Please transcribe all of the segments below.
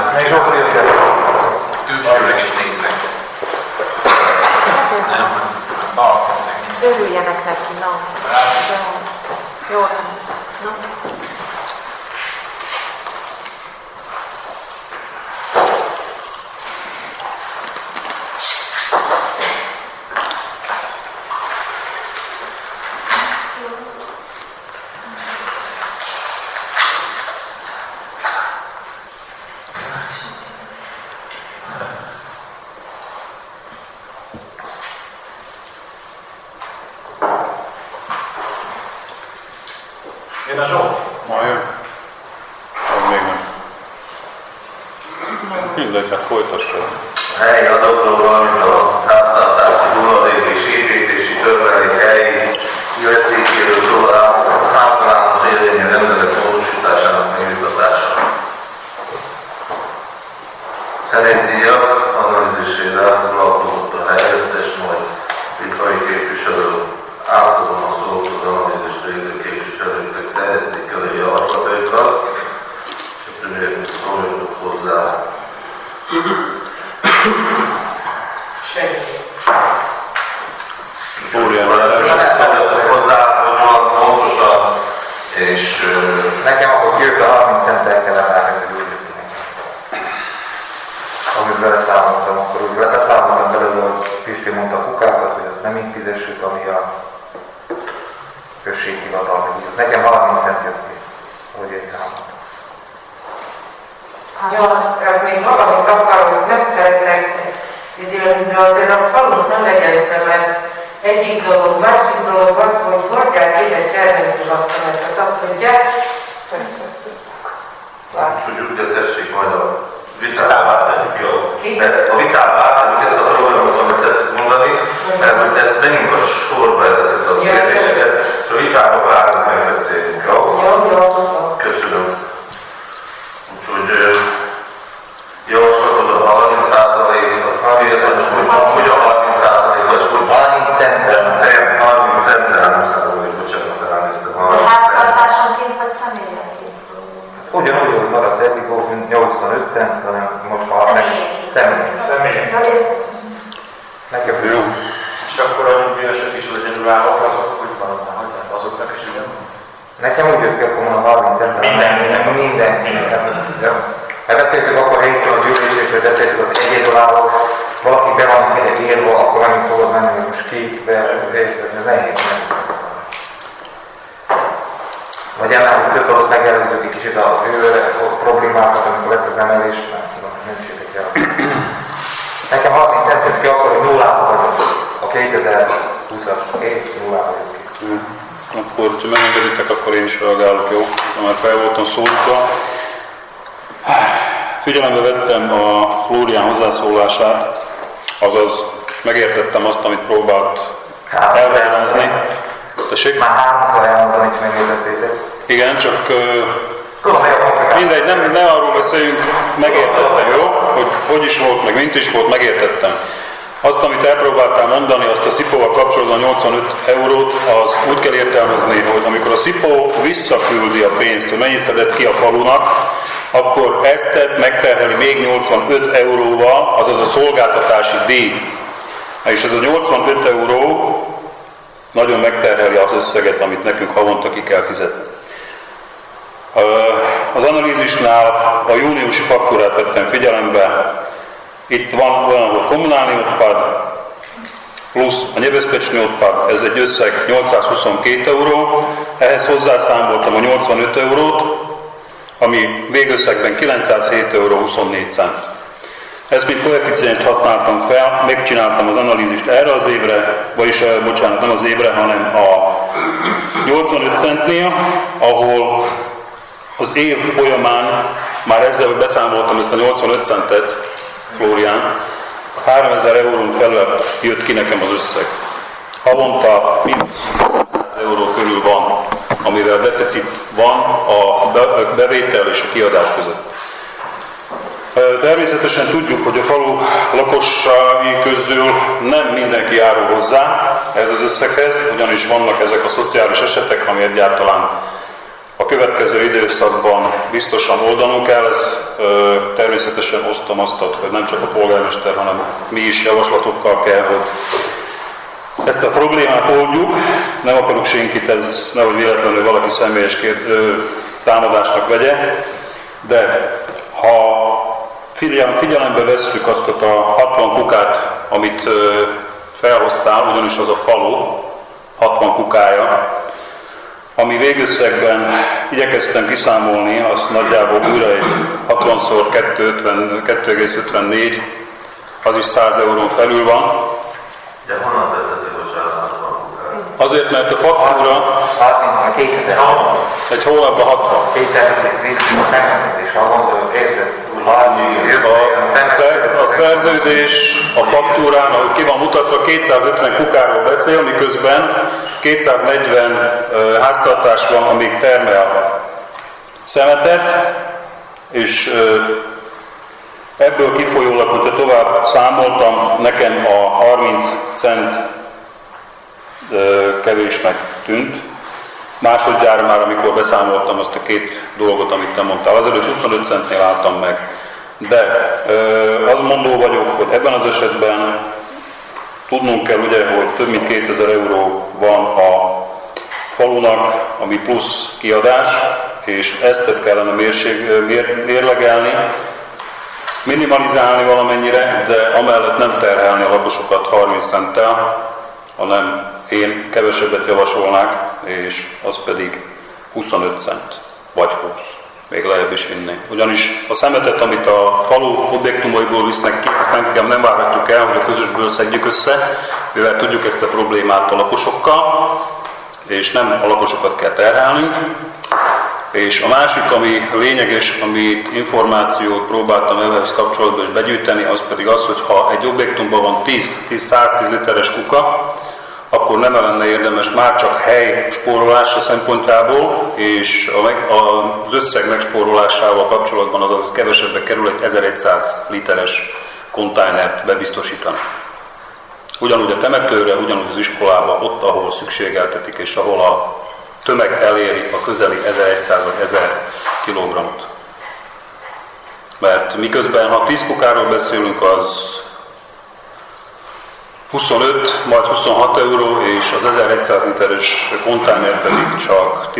Külsőleg is nézzek. Nem, örüljenek neki, na. Jó, na. Jön a Zsolt? Ma jön. Még nem. Mindegy, hát folytassad. A helyi adókról, valamint a háztartási hulladék és építési törmelék helyi illetékéről szóló általános érvényű rendelet módosításának megnyugtatása. Szerintdíjak analízisére foglalkozott a helyettes, majd Vitrai képviselő átadom a szót az analízist végző képviselőknek, terjesszék elő javaslataikat, és a többieknek szóljatok hozzá. Szóljatok hozzá, hogy van pontosan, és nekem akkor kijött a 30 centtel kellett átadni úgy, amit beleszámoltam, akkor úgy leszámoltam belőle, hogy Pisti mondta a kukákat, hogy azt nem így fizessük, ami a községhivatal. Nekem 30 cent jött ki, ahogy én számoltam. Ja, még valamit akarok, nem szeretnek izélni, de azért a falut nem egészen, mert egyik dolog, másik dolog az, hogy hordják ide Cserventus asszonyt, azt mondják, tudjuk, de tessék majd a vitává tenni, jó? A vitává tenni ezt a dolgot, amit tetszik mondani, mert ez menjünk a sorba ezeket a kérdéseket, és a vitába várunk megbeszélünk, jó? Jó. Köszönöm. Úgyhogy javaslatod a 30%-ot, hogy a 30%-ot, hogy 30 centtel. 30 centtel, nem százalék, bocsánat, elnéztem. A háztartásonként vagy személyenként? Ugyanúgy, hogy maradt eddig, volt 85 cent, hanem most már személy. Nekem Jó. És akkor a nyugdíjasok is legyen állok, azok úgy maradnak, azoknak is ugyan. Nekem úgy jött ki, akkor mondom 30 centtel. Mindenkinek. Mert beszéltük akkor hétfőn az ülésről, hogy beszéltük az $1, valaki be van írva, akkor annyit fogod menni, hogy most ki, de ez nehéz. Vagy ennél több alatt megelőzzük egy kicsit a problémákat, amikor lesz az emelés, mert tudom, hogy nem sétek el. Nekem 30 cent jött ki, akkor hogy nullába vagyok. A 2020-as év nullába jött ki. Akkor, ha megengeditek, akkor én is reagálok, jó? Már fel voltam szólítva. Figyelembe vettem a Flórián hozzászólását, azaz megértettem azt, amit próbált elmagyarázni. Már háromszor elmondtam, hogy megértettétek. Igen, csak mindegy, ne arról beszéljünk, megértettem, jó? Hogy is volt, meg mint is volt, megértettem. Azt, amit elpróbáltál mondani, azt a SZIPO-val kapcsolatban 85 eurót, az úgy kell értelmezni, hogy amikor a SZIPO visszaküldi a pénzt, hogy mennyit szedett ki a falunak, akkor ezt megterheli még 85 euróval, azaz a szolgáltatási díj. És ez a 85 euró nagyon megterheli az összeget, amit nekünk havonta ki kell fizetni. Az analízisnál a júniusi fakturát vettem figyelembe. Itt van olyan, hogy kommunálni odpad, plusz a nyebezpecsni odpad, ez egy összeg 822 euró, ehhez hozzászámoltam a 85 eurót, ami végösszegben 907 euró 24 cent. Ezt mint koeficienst használtam fel, megcsináltam az analízist erre az évre, vagyis bocsánat, nem az évre, hanem a 85 centnél, ahol az év folyamán már ezzel beszámoltam ezt a 85 centet, Flórián, 3000 eurón felül jött ki nekem az összeg. Havonta mínusz 100 euró körül van, amivel deficit van a bevétel és a kiadás között. Természetesen tudjuk, hogy a falu lakossági közül nem mindenki járul hozzá ez az összeghez, ugyanis vannak ezek a szociális esetek, ami egyáltalán a következő időszakban biztosan oldanunk kell. Ez természetesen osztom azt, hogy nem csak a polgármester, hanem mi is javaslatokkal kell, hogy ezt a problémát oldjuk. Nem akarok senkit, ez nehogy véletlenül valaki személyes támadásnak vegye, de ha figyelembe vesszük azt a 60 kukát, amit felhoztál, ugyanis az a falu 60 kukája, ami végösszegben igyekeztem kiszámolni, az nagyjából újra egy 60x2,54, az is 100 eurón felül van. De honnan tettetek, hogy 160 kukát? Azért, mert a faktúra egy hónapban 60. 210 szemetet, és ha mondod, érted? A szerződés a faktúrán, ahogy ki van mutatva, 250 kukáról beszél, miközben 240 háztartás van, amíg termel szemetet, és ebből kifolyólag, hogyha tovább számoltam, nekem a 30 cent kevésnek tűnt. Másodjára már, amikor beszámoltam azt a két dolgot, amit te mondtál, azelőtt 25 centnél álltam meg. De azt mondó vagyok, hogy ebben az esetben tudnunk kell, ugye, hogy több mint 2000 euró van a falunak, ami plusz kiadás, és ezt kellene mérlegelni, minimalizálni valamennyire, de amellett nem terhelni a lakosokat 30 centtel, hanem én kevesebbet javasolnák, és az pedig 25 cent, vagy 20, még lejjebb is vinni. Ugyanis a szemetet, amit a falu objektumaiból visznek ki, azt nem várhatjuk el, hogy a közösből szedjük össze, mivel tudjuk ezt a problémát a lakosokkal, és nem a lakosokat kell terhelnünk. És a másik, ami lényeges, amit információt próbáltam ehhez kapcsolatban is begyűjteni, az pedig az, hogy ha egy objektumban van 110 literes kuka, akkor nem lenne érdemes már csak hely spórolása szempontjából, és az összeg megspórolásával kapcsolatban azaz kevesebbe kerül egy 1100 literes kontájnert bebiztosítani. Ugyanúgy a temetőre, ugyanúgy az iskolába, ott, ahol szükségeltetik, és ahol a tömeg eléri a közeli 1100 vagy 1000 kilogrammot. Mert miközben, ha 10 kukáról beszélünk, az 25, majd 26 euró, és az 1100 literes kontájner pedig csak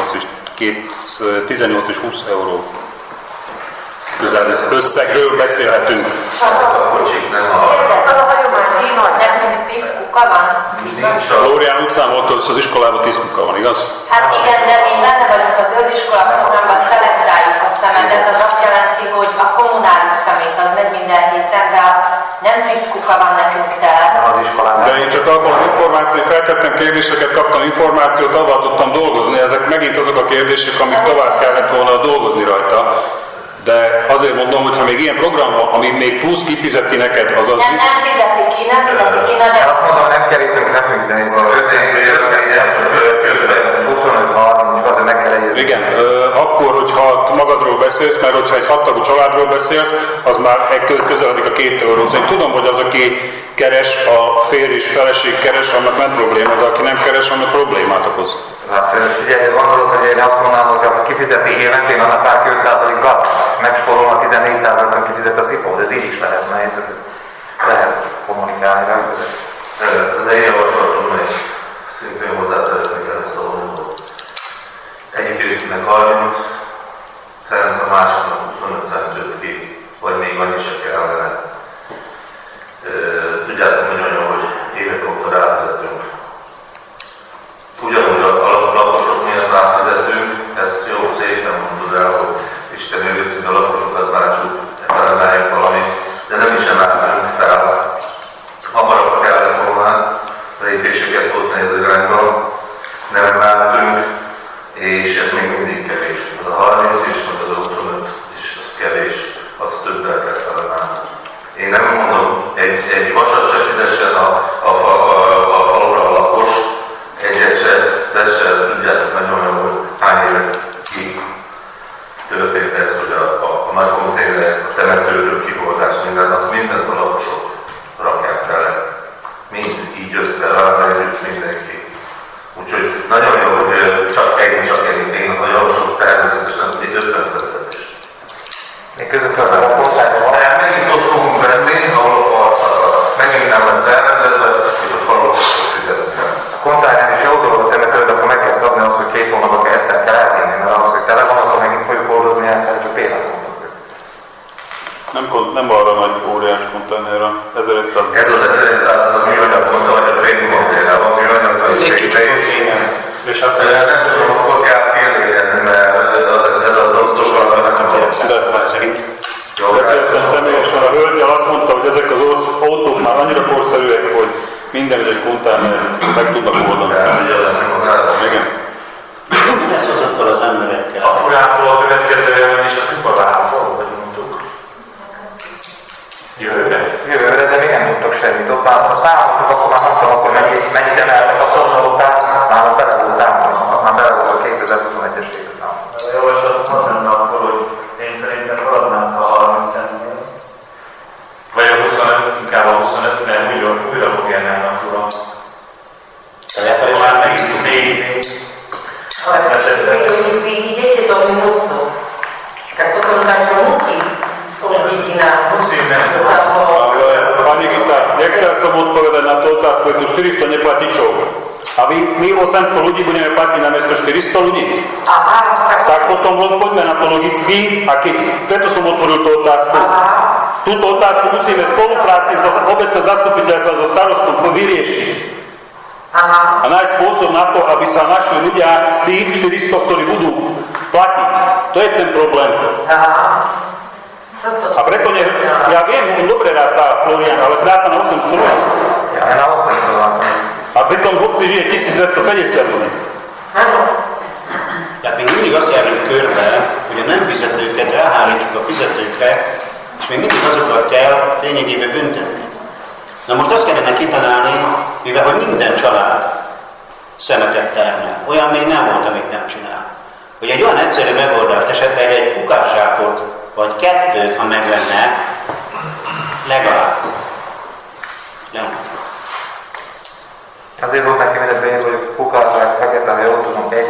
18 és 20 euró közel összegről beszélhetünk. A kocsik nem a... Az a hagyomány, hogy nekünk 10 kuka van. Flórián utcán volt, hogy az iskolában 10 kuka van, igaz? Hát igen, de mi benne vagyunk az zöldiskola programban, szelektáljuk a szemetet, az azt jelenti, hogy a kommunális szemét az megy minden héten, de nem 10 kuka van nekünk tele. Nem az iskolában. De én csak abban az információt, feltettem kérdéseket, kaptam információt, avval tudtam dolgozni. Ezek megint azok a kérdések, amik tovább kellett volna dolgozni rajta. De azért mondom, hogy ha még ilyen program van, ami még plusz kifizeti neked, azaz... Nem fizeti ki, de... Azt mondom, nem kell itt nekünk, de nézni, 25-30, és azért meg kell egyezni. Igen, akkor, hogyha magadról beszélsz, mert hogyha egy 6 tagú családról beszélsz, az már közeledik a 2 euró. Én tudom, hogy az, aki keres, a férj és feleség keres, annak nem probléma, de aki nem keres, annak problémát okoz. Hát figyelj, gondolod, hogy én azt mondanám, hogy aki kifizeti éventén, annak már 2% zlat, és megspórolna 14%-ban kifizet a szipó, de ez így is lehet, mert lehet kommunikálni rá. Az én javaslatom, hogy szintén hozzá szeretnék el szólni, hogy egyikőknek 30, szerintem a másiknak 25 centőt ki, vagy még annyi se kellene. Tudjátok nagyon jó, hogy évek óta rávezetünk. Ugyanúgy a lakosok miatt rávezetünk, ezt jó szépen mondod el, hogy Isten őrizni a lakosokat bácsuk, felemeljünk valamit, de nem is emeltünk fel. Hamarabb kellett volna lépéseket hozni ez irányba, nem emeltünk, és ez még mindig kevés. Az a 30 is, meg az a 25 is, az kevés, az többel kell felemelni. Én nem mondom, egy vasat se fizessen a falura a lakos, egyet se, de se tudjátok nagyon jól, hogy hány éve ki történt ez, hogy a nagy konténerek, a temetőről kiholdás, mindent a lakosok rakják tele. Mind így össze, rámegyünk mindenki. Úgyhogy nagyon jó, hogy csak én a javaslatom Még közösszörben a kosárban van. Megint ott fogunk venni, ahol a parszakad. Megint nem lesz elrendezve, és a falok fizetnek. A kontárnál is jó dolgot temetőd, akkor meg kell szabni azt, hogy 2 hónapban egyszer kell elvinni, mert az, hogy tele van, akkor megint fogjuk hordozni el, csak például mondok. Nem arra nagy óriás konténerre, 1100. Ez az 1100 az műanyag mondta, hogy a fény konténer van, műanyag van, és aztán nem tudom, akkor kell kérdezni, mert ez az osztos valaminek a szerint. Beszéltem személyesen a hölgyel, azt mondta, hogy ezek az autók már annyira korszerűek, hogy minden egy konténer meg tudnak oldani. Igen. Mi lesz azokkal az emberekkel? A furától a következő és a kupavától, hogy mondtuk. Jövőre, de még nem tudtak semmit. Ott már számoltuk, akkor már mondtam, akkor mennyit emeltek a szolnalókát, már bele volt számolnak, már bele volt a 2021-es évre számolnak. A javaslatot mondaná akkor, hogy én szerintem maradnánk a 30 centnél. Vagy a 25, inkább a 25, mert újra fog jönni a túra. Már megint tud építeni. Vi idete do minusu. Tak potom tam čo musí odíti na... Musíme. Pani Gita, nechcel som odpovedať na tú otázku, je tu 400 neplatičov. A my 800 ľudí budeme platiť namiesto 400 ľudí. Tak potom poďme na to logicky a preto som otvoril tú otázku. Túto otázku musíme v spolupráci s obecné zastupiteľstva so starostom vyriešiť. A nájsť spôsob na to, aby sa našli ľudia z tých 400, ktorí budú platiť. To je ten problém. A preto ja viem, dobre ráta Florian, ale ráta na 800 ľudí. Ja na 800 A pritom v obci žije 1250 ľudí. Tehát még mindig azt járunk körbe, hogy a nem fizetőket elhárítsuk a fizetőkre, és még mindig azokat kell lényegében büntetni. Na most azt kellene kitalálni, mivel hogy minden család szemetet termel. Olyan még nem volt, amit nem csinál. Hogy egy olyan egyszerű megoldást, esetleg egy kukászsákot, vagy 2, ha meg lenne, legalább. Azért volt nekem ide beírva, hogy kukászsák fekete, ha jól tudom, 1,36.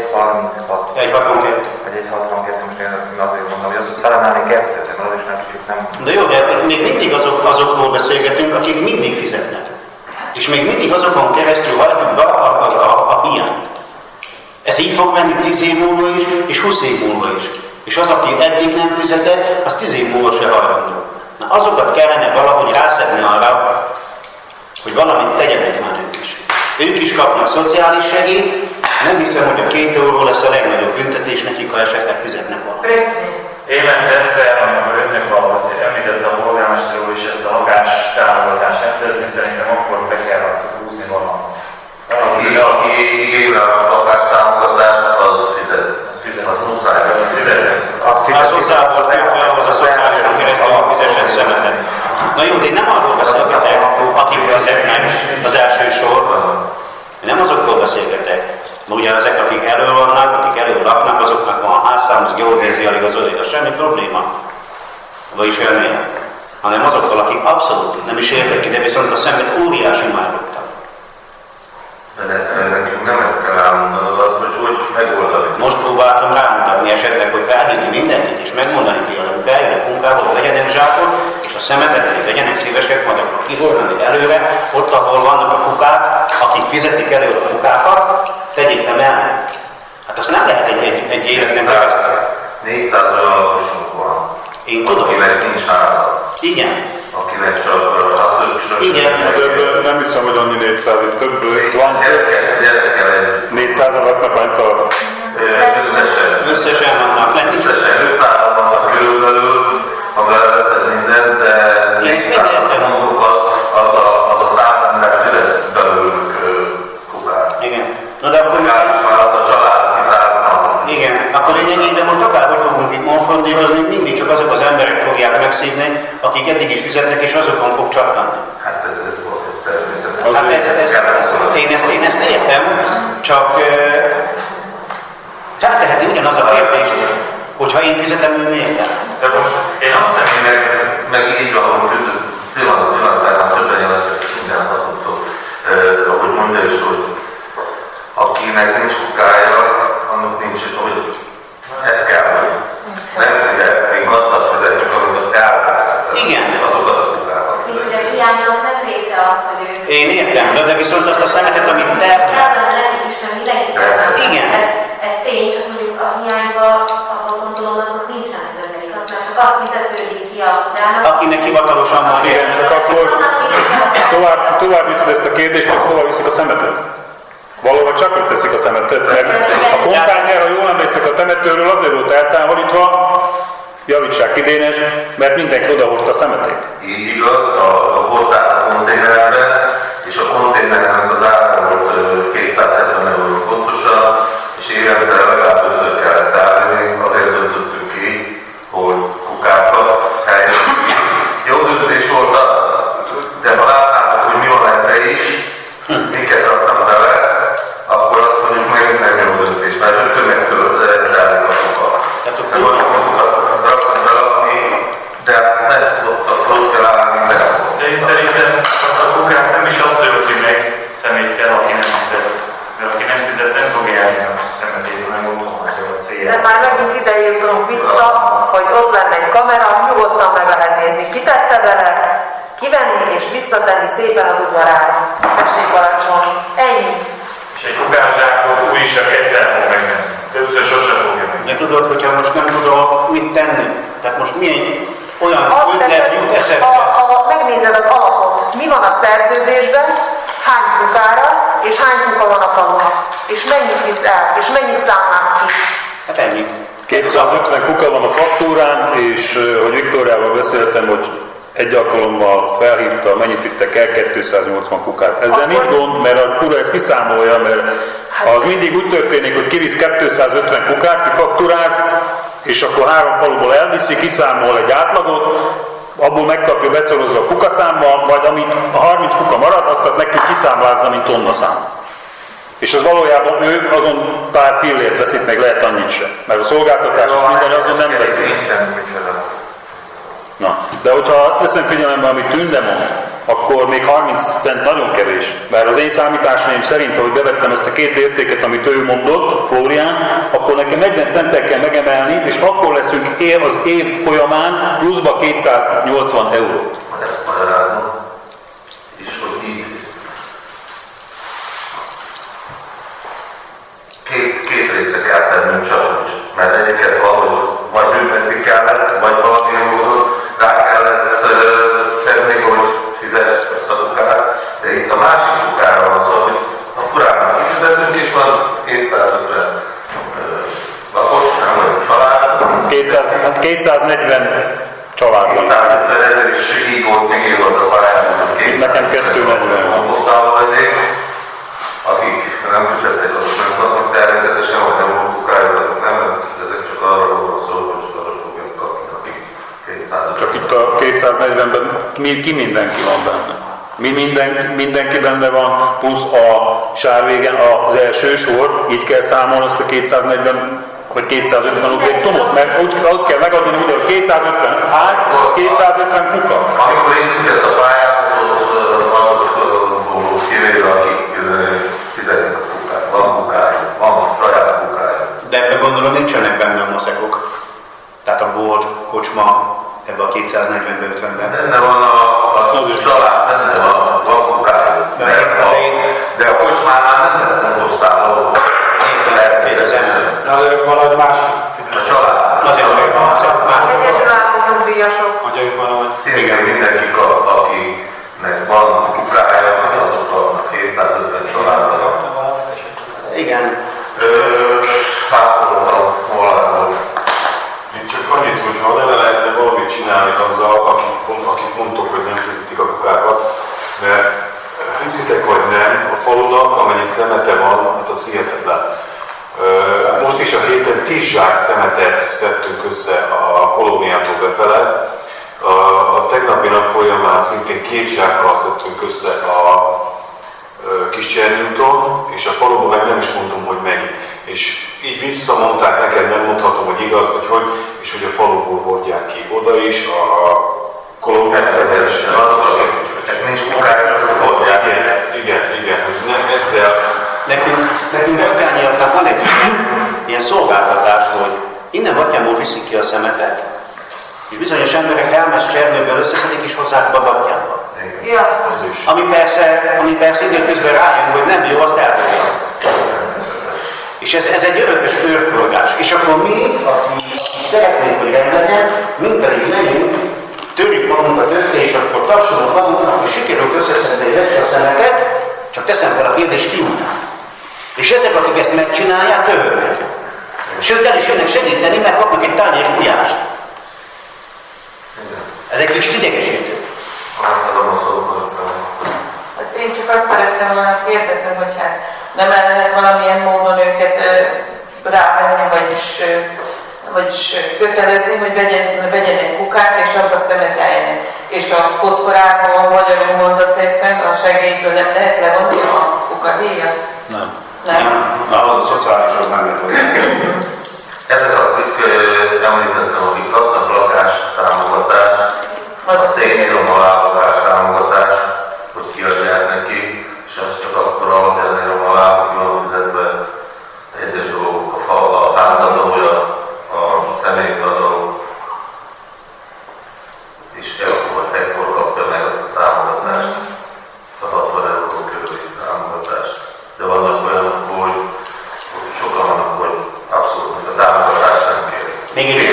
1,62. Vagy 1,62, most én azért mondom, hogy az felemelni 2, de az is nem kicsit nem... De jó, de még mindig azokról beszélgetünk, akik mindig fizetnek. És még mindig azokon keresztül hagyjuk be a hiányt. Ez így fog menni 10 év múlva is, és 20 év múlva is. És az, aki eddig nem fizetett, az 10 év múlva se hajlandó. Na azokat kellene valahogy rászedni arra, hogy valamit tegyenek már ők is. Ők is kapnak szociális segélyt, nem hiszem, hogy a 2 euró lesz a legnagyobb büntetés nekik, ha esetleg fizetnek valamit. Évente egyszer, amikor önnek valahogy említette a polgármester úr is ezt a lakás támogatást rendezni, szerintem akkor be kell húzni valamit. Aki igényel a lakástámogatást, az fizet. Az muszáj, az fizetnek. Az hozzából függve ahhoz a szociálisan keresztül fizessen szemetet. Na jó, de én nem arról beszélgetek, akik fizetnek az első sorban. Én nem azokról beszélgetek. Ugye ezek, akik elő vannak, akik elő laknak, azoknak van a házszámhoz, geodéziai igazolás, semmi probléma. Vagyis olyan, hanem azokkal, akik abszolút nem is értek ide, viszont a szemet óriási imádottak. De nekünk nem ezt kell elmondanod azt, hogy megoldani. Most próbáltam rámutatni esetleg, hogy felhívni mindenkit és megmondani tényleg, hogy eljönnek munkából, vegyenek zsákot, és a szemetet pedig legyenek szívesek maradnak kihordani előre, ott, ahol vannak a kukák, akik fizetik elő a kukákat, tegyék emelni. Hát azt nem lehet egy életben keresztül. 400 olyan lakosunk van. Én tudom. Akinek nincs háza. Igen. Akinek csak a többsök. Igen. Nem hiszem, hogy annyi 400, itt több van. Gyerekkel egy 400 laknak lent a... Összesen vannak. Összesen 500 vannak körülbelül, ha beleveszed mindent, de 400 munkokat az a 100 ember fizet belőlük kukát. Igen. Na de akkor... Az a család kizárnak. Igen. Akkor lényegében most akárhogy fogunk itt monfondírozni, mindig csak azok az emberek fogják megszívni, akik eddig is fizetnek, és azokon fog csattanni. Hát ez volt, ez természetesen. Hát én ezt értem, csak felteheti ugyanaz a kérdést, hogyha én fizetem, ő miért nem? De most én azt hiszem, meg így van, hogy pillanatban többen jelentettek mindent adott, ahogy mondja is, hogy akinek nincs kukája, annak nincs, hogy ez kell, hogy nem figyel, még gazdag fizetjük a Én értem, de viszont azt a szemetet, amit termel... Igen. Ez tény, csak mondjuk a hiányba, abban gondolom, azok nincsenek beverik, az már csak az fizetődik ki a dának. Akinek hivatalosan van. Igen, csak akkor tovább jutott ezt a kérdést, hogy hova viszik a szemetet? Valóban csak itt teszik a szemetet, mert a kontájner, ha jól emlékszek, a temetőről azért volt eltávolítva, javítsák ki Dénes, mert mindenki odahozta a szemetét. Így igaz, a hozták a konténerbe, és a konténernek az ára volt 270 euró pontosan, és évente legalább 5-ször kellett állni, azért döntöttünk ki, hogy kukákat helyettünk. Jó döntés volt az, de ha látnátok, hogy mi van ebbe is, miket raktam bele, akkor azt mondjuk meg jó döntés, mert tömegtől elzárjuk a kukat. Nem olyan kukat raktam bele, de nem tudott kell állni mindenhol. De én szerintem azt a kukát nem is azt jövő meg szemét kell, aki nem fizet. Mert aki nem fizet, nem fogja járni a szemetét, nem mondom, hogy a célja. De már megint ide jutunk vissza, hogy ott lenne egy kamera, nyugodtan meg lehet nézni, kitette bele, kivenni és visszatenni szépen az udvarára. Tessék parancsolni. Ennyi. És egy kukászsákot új is csak egyszer fog megvenni. Többször sosem fogja meg. De tudod, hogyha most nem tudod mit tenni, tehát most milyen olyan ötlet jut eszedbe? Megnézed az alapot. Mi van a szerződésben, hány kukára, és hány kuka van a falunak. És mennyit visz el, és mennyit számlász ki. Hát ennyi. 250 kuka van a faktúrán, és hogy Viktóriával beszéltem, hogy egy alkalommal felhívta, mennyit vittek el, 280 kukát. Ezzel nincs gond, mert a fura ezt kiszámolja, mert az mindig úgy történik, hogy kivisz 250 kukát, kifakturáz, és akkor 3 faluból elviszi, kiszámol egy átlagot, abból megkapja beszorozva a kukaszámmal, vagy amit a 30 kuka marad, azt nekünk kiszámlázza, mint tonnaszám. És az valójában ő azon pár fillért veszik, meg lehet annyit sem. Mert a szolgáltatás és minden azon nem veszik. Na, de hogyha azt veszem figyelembe, amit Tünde mond, akkor még 30 cent nagyon kevés. Mert az én számításaim szerint, ahogy bevettem ezt a 2 értéket, amit ő mondott, Flórián, akkor nekem 40 centtel kell megemelni, és akkor leszünk az év folyamán pluszba 280 eurót. Ezt magyarázom, és hogy így két része kell tennünk csak, mert egyiket valahogy vagy büntetni kell lesz, vagy valamilyen módon rá kell lesz tenni, hogy fizess ezt a kukát, de itt a másik kukára van szó, hogy a furának kifizetünk, és van 250 lakos, nem olyan család. 240 család van. 250 ezer is így volt cigélva az a barátban, hogy nekem 240 van. Akik nem fizettek, azok nem kapnak természetesen, vagy nem volt kukájuk, azok nem, ezek csak arra van szó, hogy csak azok fogják kapni, akik 200. Csak itt a 240-ben ki mindenki van benne. Mindenki benne van, plusz a sárvégen az első sor, így kell számolni azt a 240 vagy 250 objektumot, mert úgy kell megadni, hogy 250 ház, 250 kuka. Amikor én ezt a pályázatot, azokból kivéve, akik fizetik a kukát, van kukájuk, van saját kukájuk. De ebben gondolom nincsenek benne a maszekok. Tehát a bolt, kocsma, ebben a 240-50-ben. Benne van a család, benne van kukájuk. De a kocsmánál nem lesz nem hoztál. De ők valahogy más fizetnek. A család. Azért más. Egyesülálló nyugdíjasok. Hogy valahogy... Szintén mindenki kap, akinek van kukája, azok kapnak 250 családra. Igen. Hátolottam volna. Én csak annyit, hogy ha nem lehetne valamit csinálni azzal, akik mondtok, hogy nem fizetik a kukákat, mert hiszitek vagy nem, a falunak, amennyi szemete van, hát az hihetetlen. Most is a héten 10 zsák szemetet szedtünk össze a kolóniától befele. A tegnapi nap folyamán szintén 2 zsákkal szedtünk össze a Kiscsernyúton, és a faluban meg nem is mondom, hogy mennyi. És így visszamondták neked, nem mondhatom, hogy igaz, vagy hogy, és hogy a faluból hordják ki oda is, a kolóniát felelősen. Nincs kukája, hogy hordják. Igen, hogy nem ezzel. Nekünk Batyányiaknak van egy ilyen szolgáltatás, hogy innen Batyánból viszik ki a szemetet, és bizonyos emberek Hermes Csernőből összeszedik és hozzák be Batyánba. Ami persze időközben rájön, hogy nem jó, azt eldobja. És ez egy örökös körforgás. És akkor mi, aki szeretnénk, hogy rendlegyen, mint pedig legyünk, törjük magunkat össze, és akkor tapsolunk magunknak, hogy sikerült összeszedni egy extra szemeket, csak teszem fel a kérdést, ki után. És ezek, akik ezt megcsinálják, köhögnek. Sőt, el is jönnek segíteni, mert kapnak egy tányér gulyást. Ez egy kicsit idegesítő. Én csak azt szerettem volna kérdezni, hogy hát nem lehet valamilyen módon őket rávenni, vagyis kötelezni, hogy vegyenek kukát, és abba szemeteljenek. És a kotkorából, magyarul mondva szépen, a segélyből nem lehet levonni a kukadíjat? Nem. Ahhoz a szociálishoz nem lehet hozzá. Ezek, akik említettem, akik kapnak lakástámogatást, a szénhidom alállakástámogatást, hogy kiadják neki, és az csak akkor alapján alá, ki van fizetve egyes dolgok, a házadója, a személyadó, és ekkor kapja meg azt a támogatást, a 60 euró körüli támogatást. De vannak olyanok, hogy sokan vannak, hogy abszolút a támogatást nem kérik. Még egy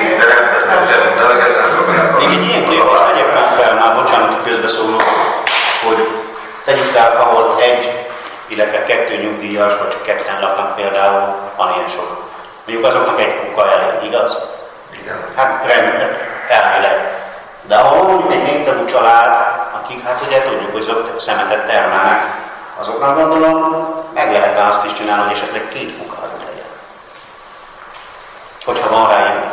ilyen kérdés tegyek fel már, bocsánat, hogy közbeszólok, hogy tegyük fel, ahol egy, illetve 2 nyugdíjas, vagy csak 2-en laknak például, van ilyen sok. Mondjuk azoknak egy kuka elég, igaz? Igen. Hát elvileg. De ahol mondjuk egy néptagú család, akik hát ugye tudjuk, hogy azok szemetet termelnek, azoknak gondolom meg lehet azt is csinálni, hogy esetleg 2 kuka legyen. Hogyha van rá ilyen.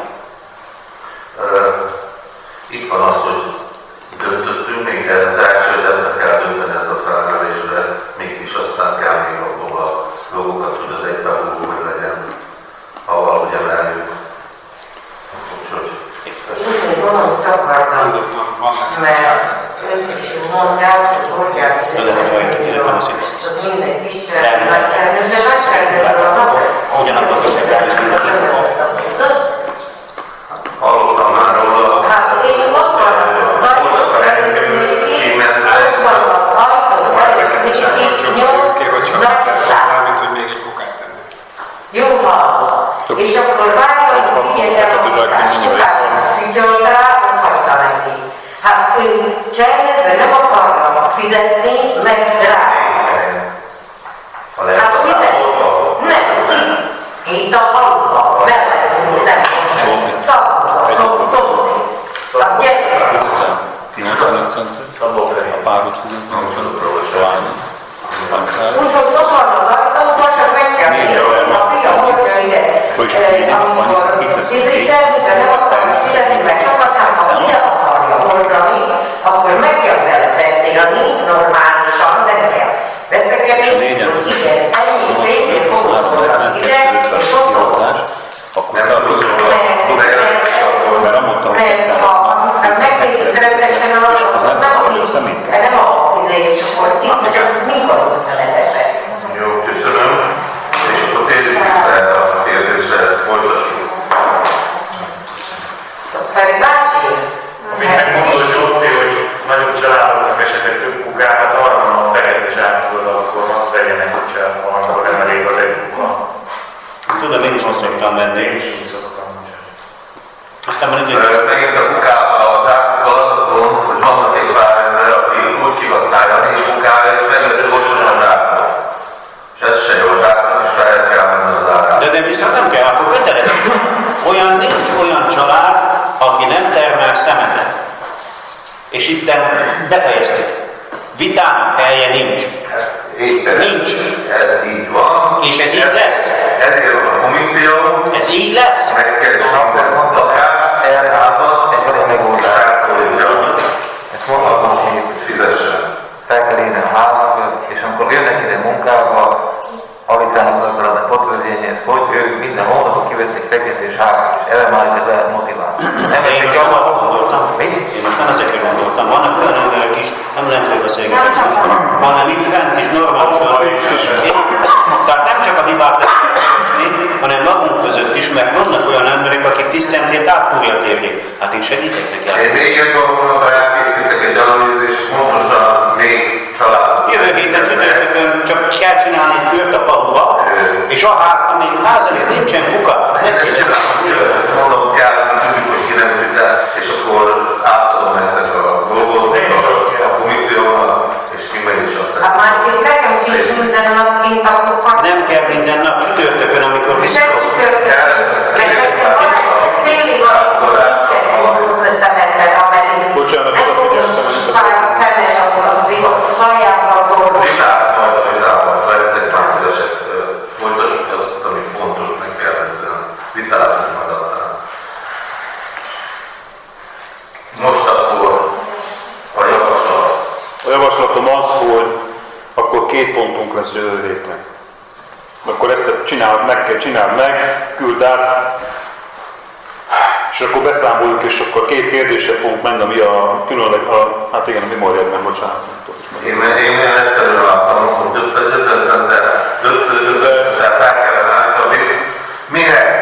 Itt van az, hogy döntöttünk, még az első esetben kell dönteni ezt a felmelésre, mégis aztán kell még abból a dolgokat, hogy az egy tagú, hogy legyen, ha valahogy emeljük. Úgyhogy... Én valamit akartam, mert ők is mondják, hogy hordják hogy minden kis család, nagyságos, de nagyságosról van az. Ugyanakkor szociális Hallottam már róla. Hát én ott van az ajtót előzni, ott van az ajtót előzni, 8 napot hogy még egy kukát tenni. jó hallom. És akkor várjon, hogy ilyet elmondás, sokáig figyeltál, ott hagyta neki. Hát ő cserélben nem akarja fizetni, meg drága. Hát fizet. Nem, itt a faluban, mellett, nem. Szabadon, szomszéd. A gyerek. 95 centet, a párot 95 Úgyhogy ott van az ajtóban, csak meg kell nézni, a fia mondja ide. Amikor cserélben nem akarja fizetni, meg sokat, hát ha ide akarja oldani, akkor meg kell vele beszélni, normálisan, nem kell veszekedni, hogy igen, ennyi pénzét fogod oldani ide, és ott oldani. akkor mert nem mondtam, hogy mert megnézzük rendesen nem a vizé, és akkor itt csak mikor összeletesek. Jó, köszönöm. És akkor térjünk vissza a kérdésre, folytassuk. Az pedig bácsi. Amit megmondod, hogy Zsolti, hogy nagyobb családoknak esetleg több kukákat, arra van a fekete zsákból, akkor azt vegyenek, hogyha valamikor nem elég az egy kuka. Tudom, én is azt szoktam venni. Aztán van egy Megint a kukával, a zsákokkal az a gond, hogy vannak egy pár ember, aki úgy kihasználja, nincs kukája, és megveszi olcsón a zsákot. És ez se jó, a zsákot is saját kell menni az árát. De viszont nem kell, akkor kötelező. Nincs olyan család, aki nem termel szemetet. És itten befejeztük. Vitának helye nincs. Éppen Nincs. Ez így van. És ez így lesz. Ezért van a komisszió. Ez így lesz. Meg kell is minden lakást, elházat, Egy olyan és megoldás. felszólítja, Ezt mondhatom, hogy fizessen. fel kell írni a házakat, és amikor jönnek ide munkába, alicának azzal a potvözényét, hogy ők minden hónapban kivesz egy feketés árat, és elemálikat lehet motiválni. Nem Én egy most gyakorlat. arra gondoltam. Én most nem ezekre gondoltam. Vannak olyan emberek is, nem lehet, hogy beszélgetünk most, hanem itt fent is normálisan. Tehát nem csak a hibát lehet keresni, hanem magunk között is, mert vannak olyan emberek, velünk, aki 10 centért átfúrja a térjét. Hát én segítek neki. Én még egy dologban elkészítek egy analízist, pontosan még család. Jövő héten csütörtökön csak kell csinálni egy kört a faluba, és a ház, amíg ház előtt nincsen kuka, nem kell csinálni. Mondom, kell, tudjuk, hogy ki nem tudja, és akkor átadom nektek a dolgot, a komissziónak, és kimegy is aztán. Hát már itt nekem sincs minden nap kint a kuka. Nem kell minden nap, csütörtökön, amikor És egy csütörtökön. Téli valakor nincs egy szemetet, ameddig Bocsánat, nem fogom spárni szemet, akkor az vajjában forró. Vitában lehetnek már szívesek. Folytassuk azt, ami fontos, meg kell beszélni. Vitázunk majd aztán. Most akkor a javaslat. A javaslatom az, hogy akkor 2 pontunk lesz jövő héten. Akkor ezt csináld meg, küld át, és akkor beszámoljuk, és akkor 2 kérdésre fogunk menni, ami a különleg, hát igen, a memóriádban, bocsánat. Én egyszerűen láttam, hogy 50 centet rá kellene állítani, mire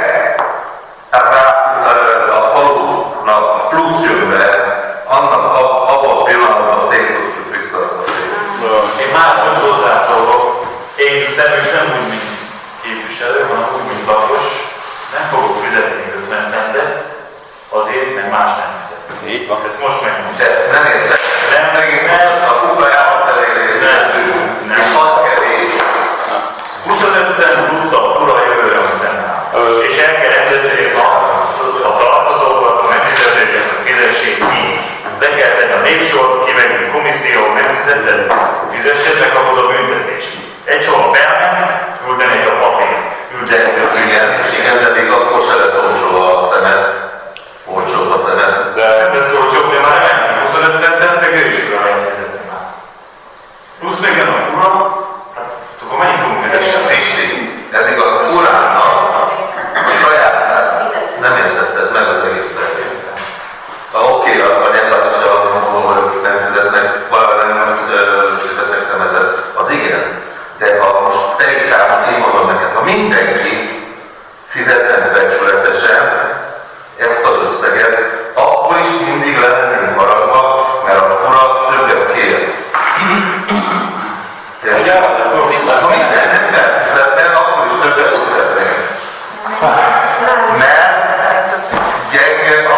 a falunak plusz jön be, annak abban a pillanatban szétosztjuk vissza azt a pénzt. Én már most hozzászólok, én személyes nem úgy, mint képviselő, hanem úgy, mint lakos, nem fogok fizetni 50 centet, azért, mert más nem fizet. Így van. Ezt most megmondom. De nem értek. Nem, a kuka járat elérő, és az kevés. 25 cent plusz a fura jövőre, amit nem áll. És el kell ezért a tartozókat, a megfizetőket, a fizessék nincs. Le kell tenni a népsort, kimegyünk komisszió, nem fizeted, fizessed, megkapod a büntetést. Egy hova beállsz, küldenék a papírt. Igen, de még akkor se lesz olcsó a szemed. Olcsóbb a szemed. Nem lesz olcsóbb, de már nem. 25 centet, meg ő is fura elfizetni már. Plusz még jön a fura, hát akkor mennyi fogunk És fizetni? a Pisti, eddig a urának a saját lesz. Nem értetted meg az egészet. Oké, a nyelvással, hogy nem fizetnek, valami nem fizetnek szemetet, az igen. De ha most te inkább én mondom neked, ha mindenki fizetnek becsületesen ezt az összeget, akkor is mindig le lennénk maradva, mert a fura többet kér. Ha minden nem fizetnek, akkor is többet fizetnek. Mert gyenge a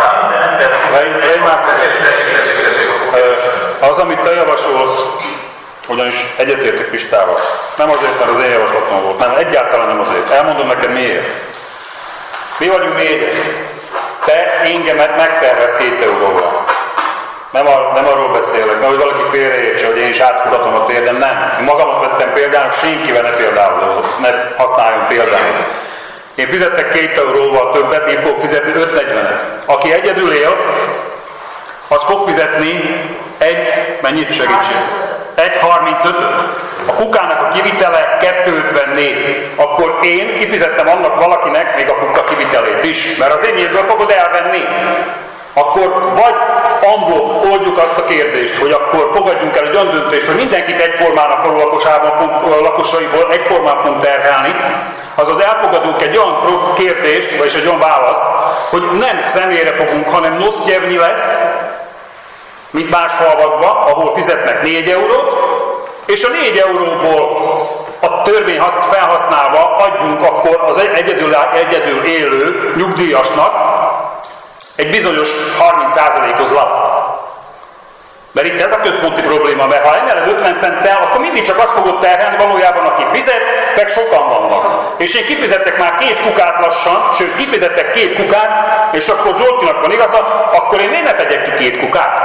Az, amit te javasolsz, ugyanis egyetértek Pistával. Nem azért, mert az én javaslatom volt, nem, egyáltalán nem azért. Elmondom neked miért. Mi vagyunk négyek. Te engemet megtervez 2 euróval. Nem arról beszélek, mert hogy valaki félreértse, hogy én is átfutatom a térdem, nem. Én magamat vettem például, senkivel ne használjon például. Én fizettek 2 euróval többet, én fogok fizetni 5,40-et. Aki egyedül él, az fog fizetni mennyit segítség? 1,35. A kukának a kivitele 2,54. Akkor én kifizettem annak valakinek még a kuka kivitelét is, mert az enyémből fogod elvenni. Akkor vagy amblok oldjuk azt a kérdést, hogy akkor fogadjunk el egy olyan döntést, hogy mindenkit egyformán a falu lakosaiból egyformán fogunk terhelni, azaz elfogadunk egy olyan kérdést, vagyis egy olyan választ, hogy nem személyre fogunk, hanem nosztyevni lesz, mint más falvakban, ahol fizetnek 4 eurót, és a 4 euróból a törvény felhasználva adjunk akkor az egyedül élő nyugdíjasnak egy bizonyos 30%-os lap. Mert itt ez a központi probléma, mert ha emeled 50 centtel, akkor mindig csak azt fogod terhelni valójában, aki fizet, meg sokan vannak. És én kifizettek már 2 kukát lassan, sőt kifizettek 2 kukát, és akkor Zsoltinak van igaza, akkor én miért ne tegyek ki 2 kukát?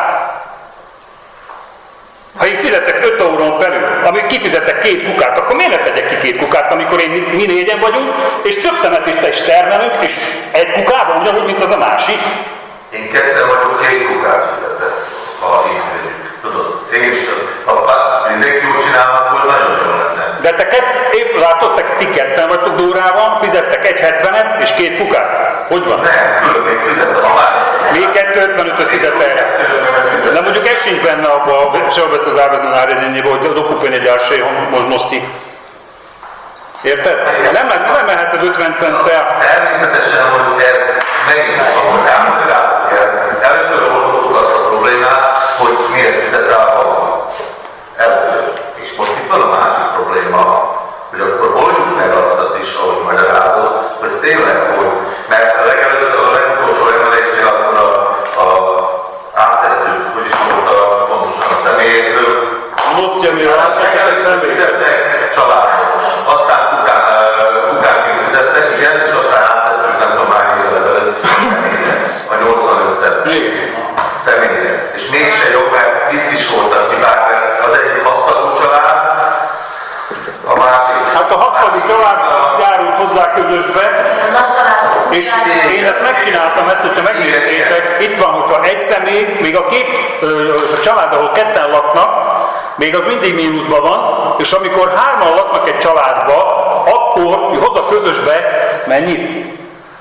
Ha én fizettek 5 eurón felül, amíg kifizettek 2 kukát, akkor miért ne tegyek ki 2 kukát, amikor mi 4-en vagyunk, és több szemet is termelünk, és egy kukában ugyanúgy, mint az a másik. Én 2 vagyok, 2 kukát fizetek, ha így megyünk. Tudod, én is, ha mindenki úgy csinálnak, akkor nagyon jó lenne. De te épp látod, ti 2-en vagytok Dórával, fizettek 1,70-et és 2 kukát. Hogy van? Nem, külön még fizetsz a másik. Még 2,55-öt fizet erre. De mondjuk ez sincs benne abban, se bez to záväzno nariadenie, bo dokuplenie ďalšieho možnosti. Érted? Nem meheted 50 centtel. Természetesen, hogy ez megint akkor elmagyaráztuk ezt. Először oldottuk azt a problémát, hogy miért fizet rá a falu. Először. És most itt van a másik probléma, hogy akkor oldjuk meg azt is, ahogy magyarázott, hogy tényleg, hogy, mert legelőször a legutolsó emelésnél akkor áttettük, hogy is mondta pontosan a személyekről. Osztja, mi a fizetnek családok. Aztán ukánként fizettek, igen, és aztán áttettük nem tudom hány évvel ezelőtt a 85 személyre. És mégse jobb, mert itt is voltak hibák, mert az egyik 6 tagú család, a másik... Hát a 6 tagú család járult hozzá közösbe, és én ezt megcsináltam, ezt, hogyha megnéztétek, itt van, hogyha egy személy, még a család, ahol ketten laknak, még az mindig mínuszban van, és amikor 3-an laknak egy családba, akkor hoz a közösbe mennyit?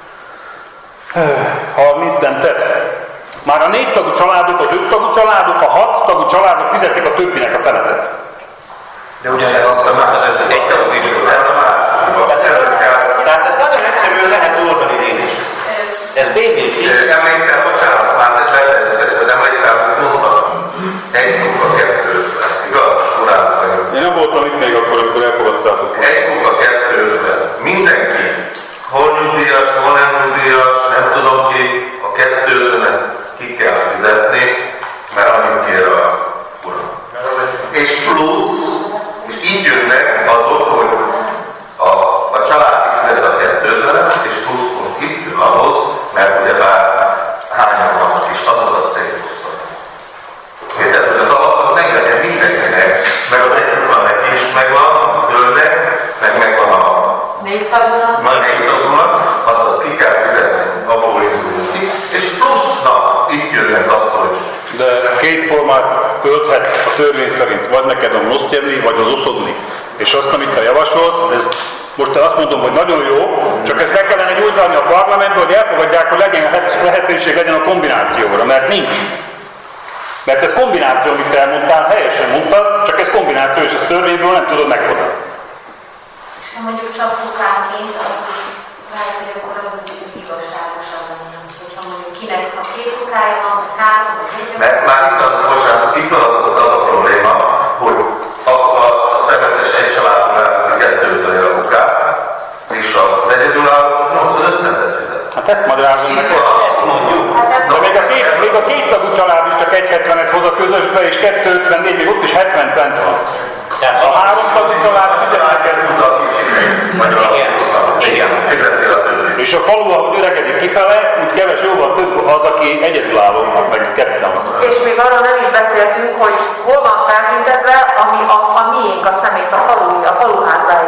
30 centet. Már a 4 tagú családok, az 5 tagú családok, a 6 tagú családok fizetik a többinek a szemetet. De ugyanez a egy tagú is tehát ez nagyon egyszerűen lehet oldani én is. Ez békés így. Emlékszel, bocsánat, már emlékszel, hogy mondtam, egy kuka 250, igaz? Én nem voltam itt még akkor, amikor elfogadtátok. Egy kuka 250. Mindenki, hol nyugdíjas, hol nem nyugdíjas, nem tudom ki, a 250-et ki kell fizetni, mert annyit kér a uram. És plusz, és így jönnek azok, hogy a család fizet a 250-et, és plusz most itt jön ahhoz, mert ugyebár hányan vannak is, azokat szétosztani. Érted, hogy az alap az meglegyen mindenkinek, meg az egyiknek is megvan, tőlnek, meg megvan a 4 tagúnak. Majd 4 tagúnak, azt ki kell fizetni, abból indulunk ki, és plusz, na, itt jönnek azt, hogy... De két formát költhet a törvény szerint, vagy neked a mosztjemli, vagy az oszodni. És azt, amit te javasolsz, ez most azt mondom, hogy nagyon jó, csak ezt be kellene nyújtani a parlamentbe, hogy elfogadják, hogy lehetőség legyen a kombinációra, mert nincs. Mert ez kombináció, amit te elmondtál, helyesen mondtad, csak ez kombináció, és ezt törvényből nem tudod megoldani. És mondjuk csak kukánként, az lehet, hogy akkor az igazságosabb lenne. Hogyha mondjuk kinek, ha 2 kukája van, vagy 3, vagy 1. Mert már itt van az a probléma, hogy a szemetes egy családból elviszi 250 a kukát, és az egyedülálló 85 centet fizet. Hát ezt magyarázom neked. Ezt mondjuk. De még a 2 tagú család is csak 1,70-et hoz a közösbe, és 2,54, még ott is 70 cent van. A 3 tagú család fizet neked. Igen. És a falu, ahogy öregedik kifele, úgy keves jóval több az, aki egyedülálló, meg ketten. És még arról nem is beszéltünk, hogy hol van feltüntetve, ami a miénk, a szemét, a faluházái.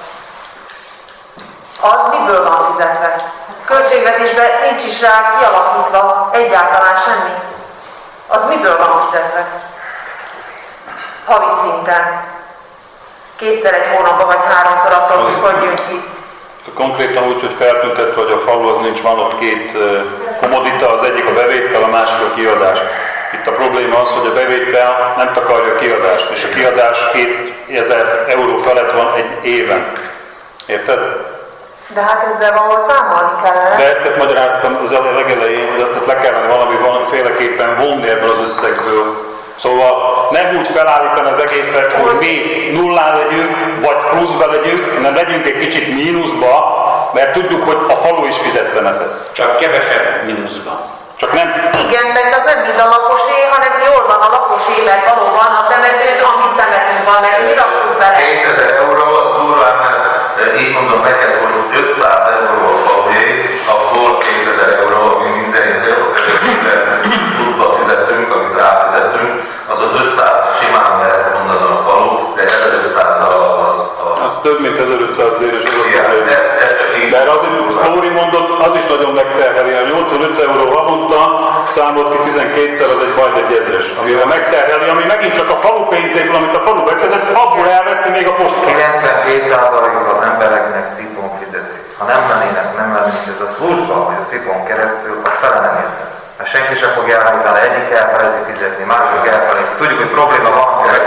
Az miből van fizetve? Költségvetésben nincs is rá kialakítva egyáltalán semmi. Az miből van fizetve? Havi szinten. 2-szer egy hónapban, vagy 3-szor attól, hogy jön ki. Konkrétan úgy, hogy feltüntetve, hogy a faluhoz nincs, van ott 2 komodita, az egyik a bevétel, a másik a kiadás. Itt a probléma az, hogy a bevétel nem takarja a kiadást, és a kiadás 2000 euró felett van egy éven. Érted? De hát ezzel valahol számolni kellene. De ezt magyaráztam az legelején, hogy azt le kellene valami féleképpen vonni ebből az összegből. Szóval nem úgy felállítani az egészet, hogy mi nullán legyünk, vagy pluszba legyünk, hanem legyünk egy kicsit mínuszba, mert tudjuk, hogy a falu is fizet szemetet. Csak kevesebb mínuszban. Csak nem... Igen, meg az nem mind a lakosé, hanem jól van a lakosé, mert valóban a temetőn, ami szemetünk van, mert mi rakjuk bele. 2000 euró az durván, mert így mondom neked, hogy 500 euró a falué, akkor 2000 euró, ami minden pluszba fizetünk, amit ráfizetünk, az 500 simán lehet mondani a falu, de 1500 az több, mint 1500 éves az a probléma. De azért, Flóri mondott, az is nagyon megterheli. A 85 euró havonta számolt ki 12-szer, az egy majd egy ezres. Amivel megterheli, ami megint csak a falu pénzéből, amit a falu beszedett, abból elveszi még a postát. 92% az embereknek szipon fizetik. Ha nem lennének ez a služba, hogy a szipon keresztül, az fele nem érte. Mert senki sem fog járni utána, egyik elfelejti fizetni, mások elfelejti. Tudjuk, hogy probléma van, gyerekkel. De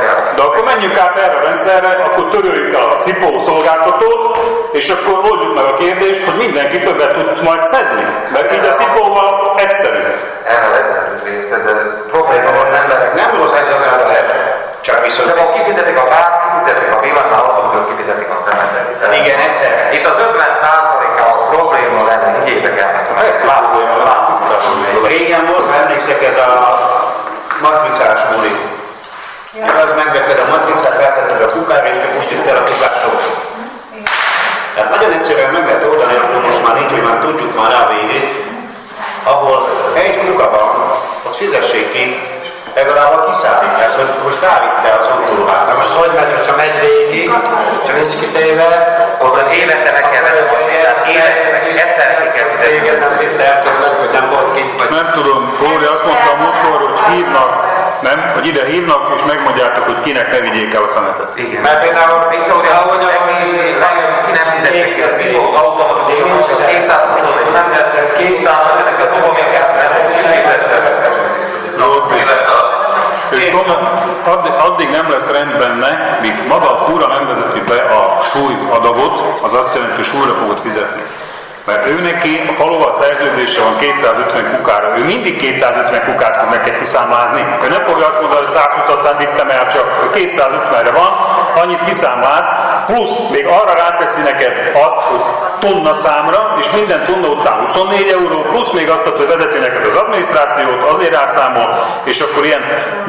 akkor menjünk át erre a rendszerre, akkor töröljük el a SZIPO szolgáltatót, és akkor oldjuk meg a kérdést, hogy mindenki többet tud majd szedni. Mert így a SZIPO-val egyszerű. Erre egyszerű létre, de probléma van az emberek. Nem rossz ez az ötlet. Csak viszont... Csak ha kifizetik a gáz, kifizetik a villanynál, automatól kifizetik a szemetet. Igen, egyszer. Itt az 50%-ával probléma lenne, higgyétek el nekem. Régen volt, ha emlékszek, ez a matricás múli. Az megvetted a matricát, feltetted a kukára, és csak úgy jött el a kukásról. Tehát nagyon egyszerűen meg lehet oldani, akkor most már nincs, hogy már tudjuk már rá végét, ahol egy kuka van, ott fizessék ki legalább a kiszállítás, hogy most rávitte az autóvát. Na most hogy megy, hogyha megy végig, ha nincs kitéve, ott évente meg kell venni a matricát, évente, egyszerre ki kell fizetni. nem vitte el többet, hogy nem volt kint, vagy... Nem tudom, Flóri azt mondta a múltkor, hogy hívnak, nem? Hogy ide hívnak, és megmondjátok, hogy kinek ne vigyék el a szemetet. Igen. Mert például Viktória, ahogy ki nem fizettek ki a szívót, automatikusan 221 nem veszem ki, utána ennek az omikát, mert addig nem lesz rend benne, míg maga a fúra nem vezeti be a súlyadagot, az azt jelenti, hogy súlyra fogod fizetni. Mert ő neki a faluval szerződése van 250 kukára. Ő mindig 250 kukát fog neked kiszámlázni. Ő nem fogja azt mondani, hogy 120-at vittem el, csak 250-re van, annyit kiszámláz, plusz még arra ráteszi neked azt, hogy tonna számra, és minden tonna után 24 euró, plusz még azt, hogy vezeti neked az adminisztrációt, azért rászámol, és akkor ilyen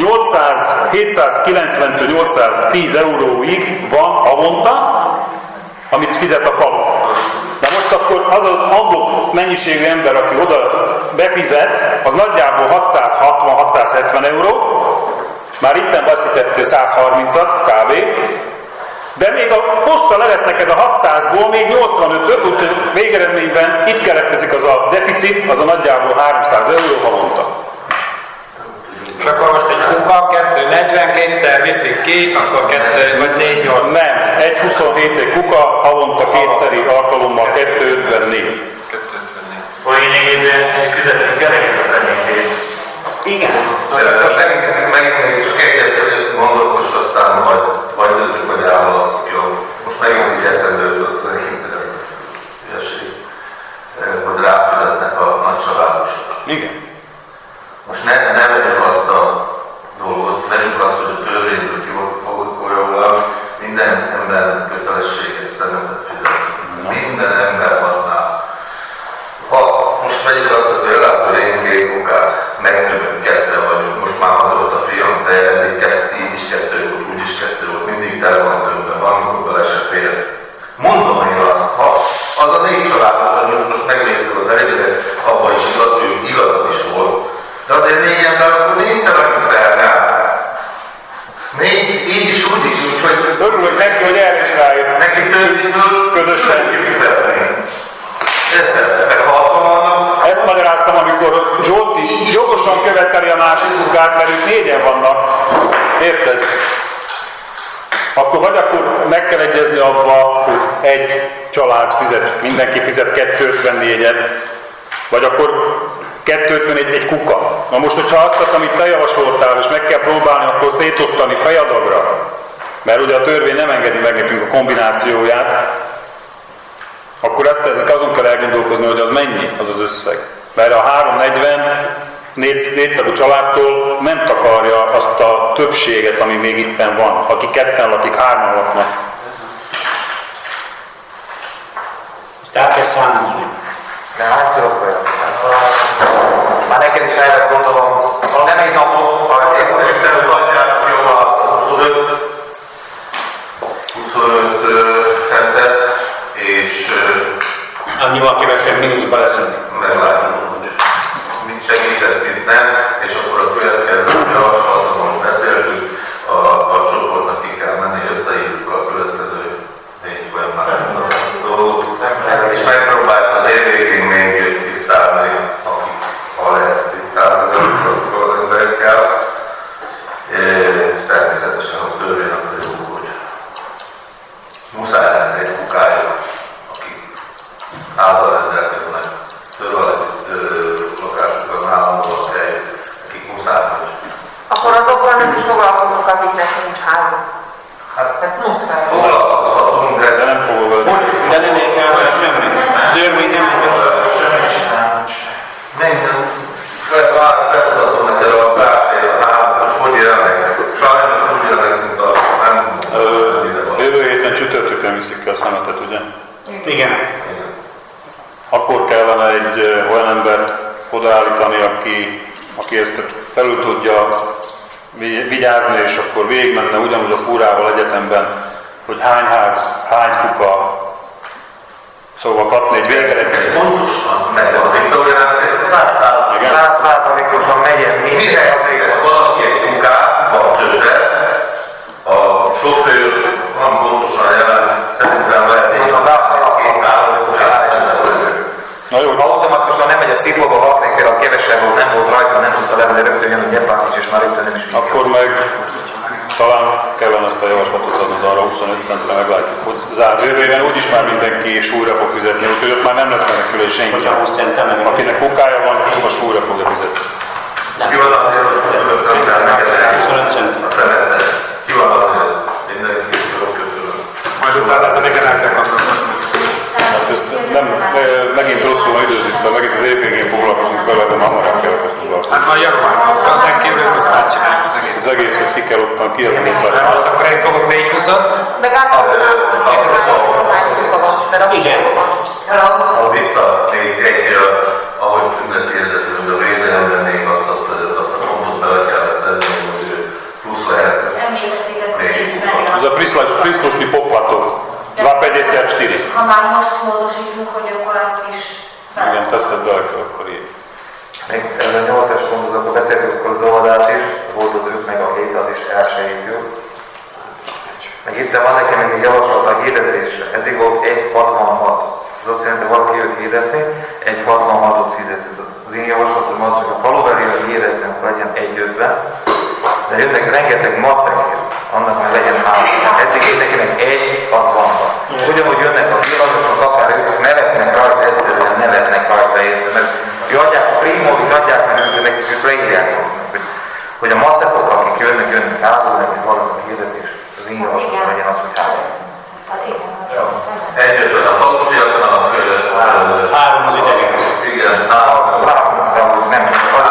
790-től 810 euróig van havonta, amit fizet a falu. Na most akkor az az ablok mennyiségű ember, aki oda befizet, az nagyjából 660-670 euró, már itten veszítettél 130-at kb. De még a posta levesz neked a 600-ból még 85-öt, úgyhogy végeredményben itt keletkezik az a deficit, az a nagyjából 300 euró havonta. És akkor most egy kuka, 240, kétszer viszik ki, akkor 2 vagy 4-8. Nem, 1,27 egy kuka, havonta kétszeri alkalommal 2,54. Lényegében fizetünk kereket a személyként. Igen. Megint csak egyet mondok, most aztán majd döntünk, hogy elhalasztjuk, jó? Most megint így eszembe jutott, hogy ráfizetnek a nagycsaládosok. Igen. Most ne vegyük azt a dolgot, vegyük azt, hogy a törvényből kifolyólag minden ember kötelességet szemetet fizetni. Minden ember használ. Ha most vegyük azt, hogy legalább én két kukát, megtöbbünk, ketten vagyunk, most már az volt a fiam, de eddig így is kettő volt, úgy is kettő volt, mindig tele van többen, valamikor bele se fér. Mondom én azt, ha az a 4 családos, amit most megmértük az előre, abban is igazad is volt, de azért 4 ember, akkor 4-szer annyit termel. 4, így is, úgy is, úgyhogy... Örülök neki, hogy erre is rájött. Neki törvényből közösen kifizetni. Ezt magyaráztam, amikor Zsolti jogosan követeli a másik kukát, mert ők 4-en vannak. Érted? Akkor vagy akkor meg kell egyezni abba, hogy egy család fizet, mindenki fizet 2,54-et, vagy akkor 2,51 egy kuka. Na most, hogyha azt, amit te javasoltál, és meg kell próbálni, akkor szétosztani fejadagra, mert ugye a törvény nem engedi meg nekünk a kombinációját, akkor azon kell elgondolkozni, hogy az mennyi az az összeg. Mert a 340 4 tagú családtól nem takarja azt a többséget, ami még itten van. Aki 2-en lakik, 3-an laknak. Ezt el kell számolni. De hányszor akarja? Már neked is elvett gondolom, nem egy napot, ha Szerintem nagyjából jóval 25 centet, és annyival kevesebb mínuszba leszünk. meglátjuk, hogy mit segített, mit nem, és akkor a következő javaslatomon beszéltünk, a csoportnak ki kell menni, összeírjuk a következő 4 folyamán dolgot, és megpróbáljuk az év végén még tisztázni, ha lehet tisztázni az emberekkel. Természetesen a törvény akkor jó, hogy muszáj lenne egy kukája, akik házal rendelkeznek, lakásokat állandóan helyük, akik muszáj, hogy... Akkor azokkal nem is foglalkozok azok, akiknek nincs házuk. Hát muszáj. Foglalkozhatunk, De nem fogok veled. De nem érkel el semmi. Dörmény nem Bemutatom neked a társadalmi házatot, hogy élnek. Sajnos úgy élnek, mint a nem... Jövő héten csütörtökön viszik ki a szemetet, ugye? Igen. Akkor kellene egy olyan embert odaállítani, aki ezt felül tudja vigyázni, és akkor végigmenne ugyanúgy a fúrával egyetemben, hogy hány ház, hány kuka, szóval kapni egy végeredményt. Pontosan megvalósítani, ez 100%-osan megyen minden azért valaki egy munkát, van tőle, a sofőr nem pontosan jelen, szerintem lehet egy Na jó, automatikusan nem megy a szívóba, vaknek például kevesebb volt, nem volt rajta, nem tudta levenni, rögtön jön, hogy empátis, és már rögtön nem is viszi. akkor meg talán kellene ezt a javaslatot adnod arra 25 centre, meglátjuk, hogy jövőben úgyis már mindenki súlyra fog fizetni, úgyhogy ott már nem lesz menekülés senki. Akinek kukája van, a súlyra fogja fizetni. Ki van azért, hogy 25 centrál neked a szemedbe? Ki van azért? Mindenki köszönöm. Majd utána ezen igen el kell gondolkodni. Ezt megint rosszul van időzítve, megint az év végén foglalkozunk vele, de már hamarabb kell ezt foglalkozni. Hát már január van, de kívül azt átcsináljuk az egész. Az egészet ki kell ottan kiadni. Most akkor én fogok 4-20-at. Meg Igen. Ha visszatérnék egyről, ahogy ünnepérdezünk, hogy a részen vennénk azt a pontot bele kell szedni, hogy plusz lehet. Ez a príslušný poplatok. 2,54. Ha már most módosítunk, hogy akkor azt is... Igen, teszed bele, akkor így. Még ez a 8-as pontot, akkor beszéltük akkor az óvodát is, volt az 5 meg a 7, az is elsőjétől. Meg itt van nekem még egy javaslat a hirdetésre. Eddig volt 1,66. Ez azt jelenti, hogy valaki jött hirdetni, 1,66-ot fizetett. Az én javaslatom az, hogy a falubeli hirdetni, akkor legyen 1,50, de jönnek rengeteg masszekért, annak már legyen 3. Eddig mindenkinek 1,66. Ugyanúgy jönnek a pillanatoknak, akár ők nevetnek rajta, egyszerűen nevetnek rajta érte, mert ők adják a prímózit, adják meg ők, nekik ezt leírják, hogy a masszekok, akik jönnek átadnak, hogy valami hirdetés, az én javaslatom legyen az, hogy 3. Egyetlen a falusiaknak, 3 az idegen. igen, 3 nem csak az.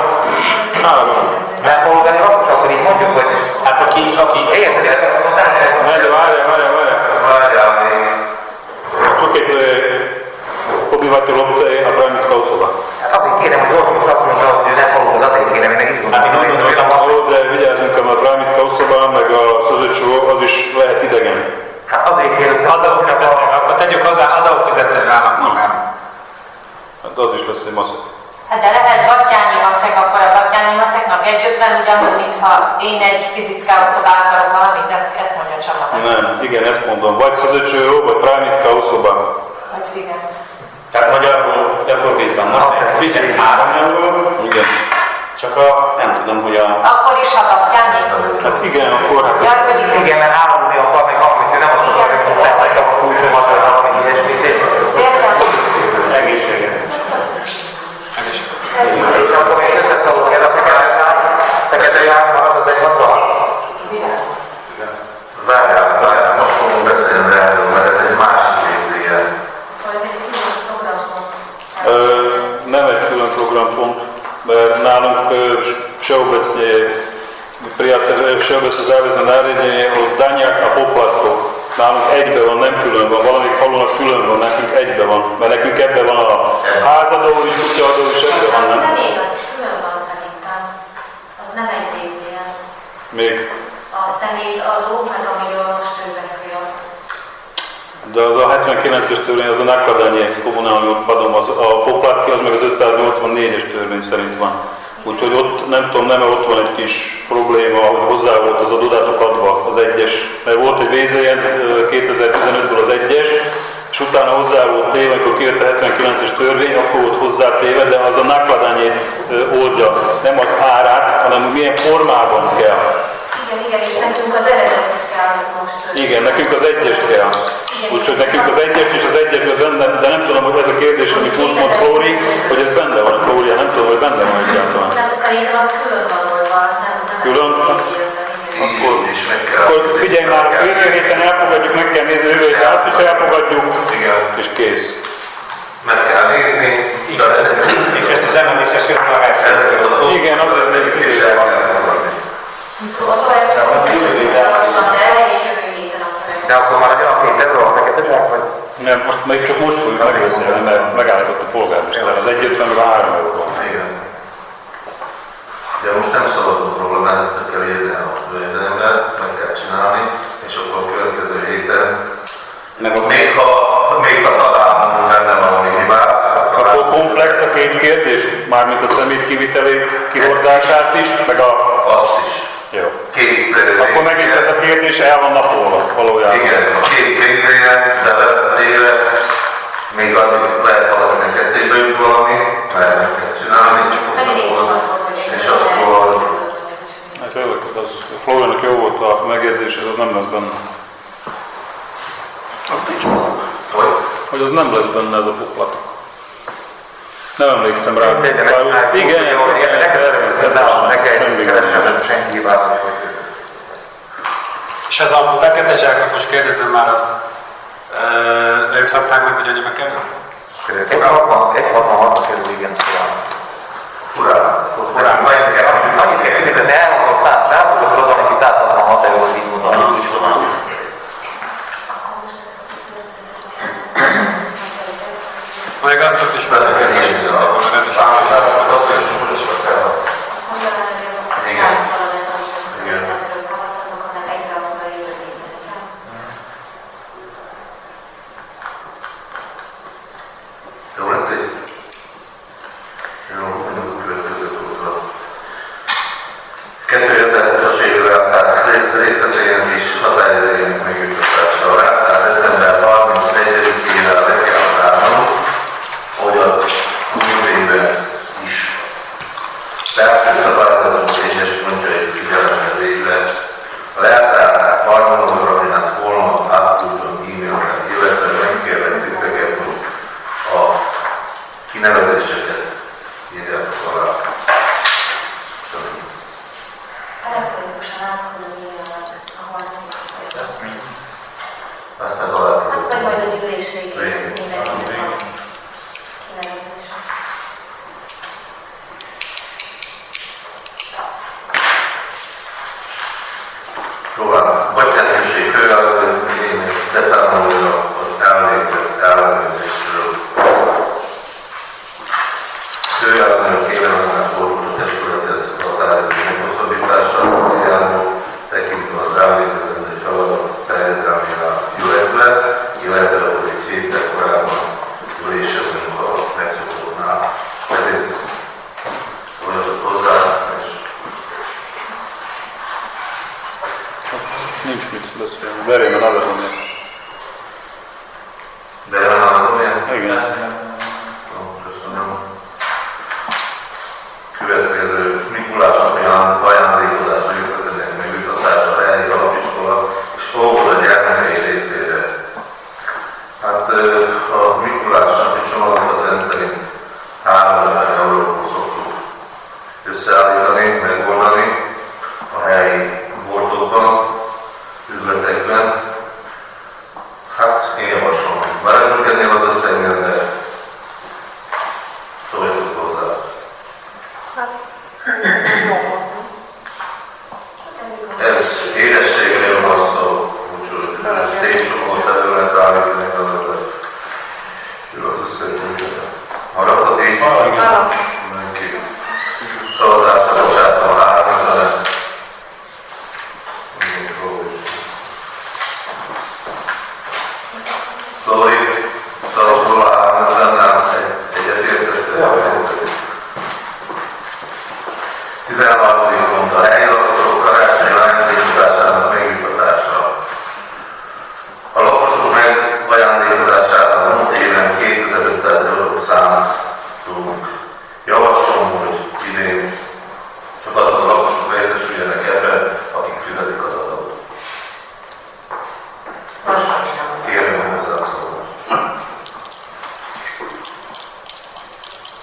Mert falubeli lakos, akkor így mondjuk, hogy Hát aki... érteni, akkor nem lesz. várjál még. Csak egy obyvateľ obce je a právnická osoba. Hát azért kérem, hogy Zsolt most azt mondta, hogy nem falubeli, azért kérem, én meg így gondolom. De vigyázzunk, mert a právnická osoba, meg a szözőcsó, az is lehet idegen. Hát azért kérdeztem. Adófizető, akkor tegyük hozzá adófizető állampolgár. Hát az is lesz egy maszek. Hát de lehet Battyányi maszek, akkor a Battyányi maszeknak 1,50 ugyanúgy, mintha én egy fizická osoba akarok valamit, ezt mondja Csaba. Nem, igen, ezt mondom. Vagy szözőcső, vagy právnická osoba. Vagy igen. Tehát magyarul lefordítva, most fizet 3 euró, Igen. csak nem tudom, hogy a... Akkor is a Battyányi? Hát igen, akkor hát... Ja, hogy igen. Igen, mert állulni akar, meg amit ő nem azt mondja, hogy leszek a kulcsomat, vagy valami ilyesmit. Értem. Egészséget. És akkor még összeszólunk ez a fekete jár, marad az 1,66. Várjál, most fogunk beszélni erről, mert ez egy másik végzége. Ez egy külön programpont. Nem egy külön programpont, mert nálunk všeobecne záväzné nariadenie o daniach a poplatkoch. Nálunk egybe van, nem külön van, valamelyik falunak külön van, nekünk egybe van, mert nekünk ebbe van a házadó is, kutyaadó is, ebbe van, A nem? személy az külön van szerintem. Az nem egy részén. Még. A személy adó, meg amiről most ő beszél. De az a 79-es törvény, az a nakladanie komunálni odpadom, a poplatki, az meg az 584-es törvény szerint van. Úgyhogy ott, nem tudom, nem ott van egy kis probléma, hogy hozzá volt az a dodatok adva az egyes, mert volt egy VZN 2015-ből az egyes, és utána hozzá volt téve, amikor kijött a 79-es törvény, akkor volt hozzá téve, de az a nakladányét oldja, nem az árát, hanem milyen formában kell. Igen, és nekünk az eredetet kell most. Igen, nekünk az egyest kell. Úgyhogy nekünk az egyest és az egyesben benne, de nem tudom, hogy ez a kérdés, amit most mond Flóri, hogy ez benne van, Flória, nem tudom, hogy benne van egyáltalán. Nem, szerintem az külön van volva, az nem Külön? meg kell. Akkor figyelj már, jövő héten elfogadjuk, meg kell nézni, jövő héten azt is elfogadjuk, igen. És kész. Meg kell nézni, És ezt az emelést jön már első. Igen, azért még az időre van. De akkor már a 2 euró a fekete zsák, vagy? Nem, még csak most fogjuk megbeszélni, mert megállított a polgármester. Az 1,50 meg a 3 euró. Igen. De most nem szavazunk róla, mert ezt meg kell írni a jegyzőemre, meg kell csinálni, és akkor a következő héten, még ha találunk benne valami hibát, akkor komplex a 2 kérdés, mármint a szemét kiviteli kihordását is, meg a... Azt is. Jó. Kész. Akkor megint ez a kérdés el van napolva valójában. Igen, a kész végzére, de beszélve, még addig lehet valakinek eszébe jut valami, mert meg kell csinálni, és akkor... Hát tényleg, Flóriának jó volt a megjegyzés, ez az nem lesz benne. Hogy az nem lesz benne ez a puklat. Nem emlékszem rá. Igen, senki hibát. És ez a fekete zsáknak, most kérdezem már azt, ők szabták meg, hogy annyiba kerül? 1,66 kerül, igen. Furán. Annyit kell kérdezni, de elmondott rá tudok oda neki 166 eurót így mondani, annyit is van. Meg azt ott is belekerül. Jó lesz így? Jó, a következő útra. 2020-as évre adták részleteinek is határidejének megjuttatása alá, tehát december 31-ére le kell várnunk, hogy az új évben is. Belső szabályzatok egyes pontjait figyelembe véve, a leltár harmadonra holnap átküldöm e-mailre, illetve megkérlek titeket, hogy a kinevezéseket írják alá. Elektronikusan átadom e-mailet, ahol nem Aztán alá kell. vagy majd a gyűlés végén mindenkinek a kinevezés. Próbálom. Bocsánatesség, én beszámolja az elvégzett ellenőrzésről. Főellenőr kérelemmel fordult a testülethez határidő meghosszabbítása, a járó tekintve az elvégzett egy feladat terjedelmére jöhetve, illetve hogy egy héttel korábban ülésezünk a megszokottnál. Ezért folytatott hozzá, és Nincs mit beszélni. Verjem a Adadomját. Verjem a Adadomját? Igen. Köszönöm. Következő Mikulás napján ajándékozás részletének megjuttatása a helyi alapiskola és óvoda gyermekei részére. Hát a Mikulás napi csomagokat rendszerint 3000 euróból szoktuk összeállítani, megoldani a helyi boltokban, üzletekben. Hát én javaslom, hogy maradjunk ennél az összegnél, de szóljatok hozzá. Ez édességről van szó, úgyhogy szép csomó terület állítani azokra. Jó az összegnél. Maradhat így? Mindenki. Szavazásra bocsátom a 3000. Lóri, szavazol a 3000-nál egyetértesz? 13. pont a helyi lakosok karácsonyi ajándékozásának megjuttatása. A lakosok megajándékozására a múlt éven 2500 eurót számítunk. Javaslom, hogy idén csak azok a lakosok részesüljenek ebben, akik fizetik az adót. Kérem hozzászólást.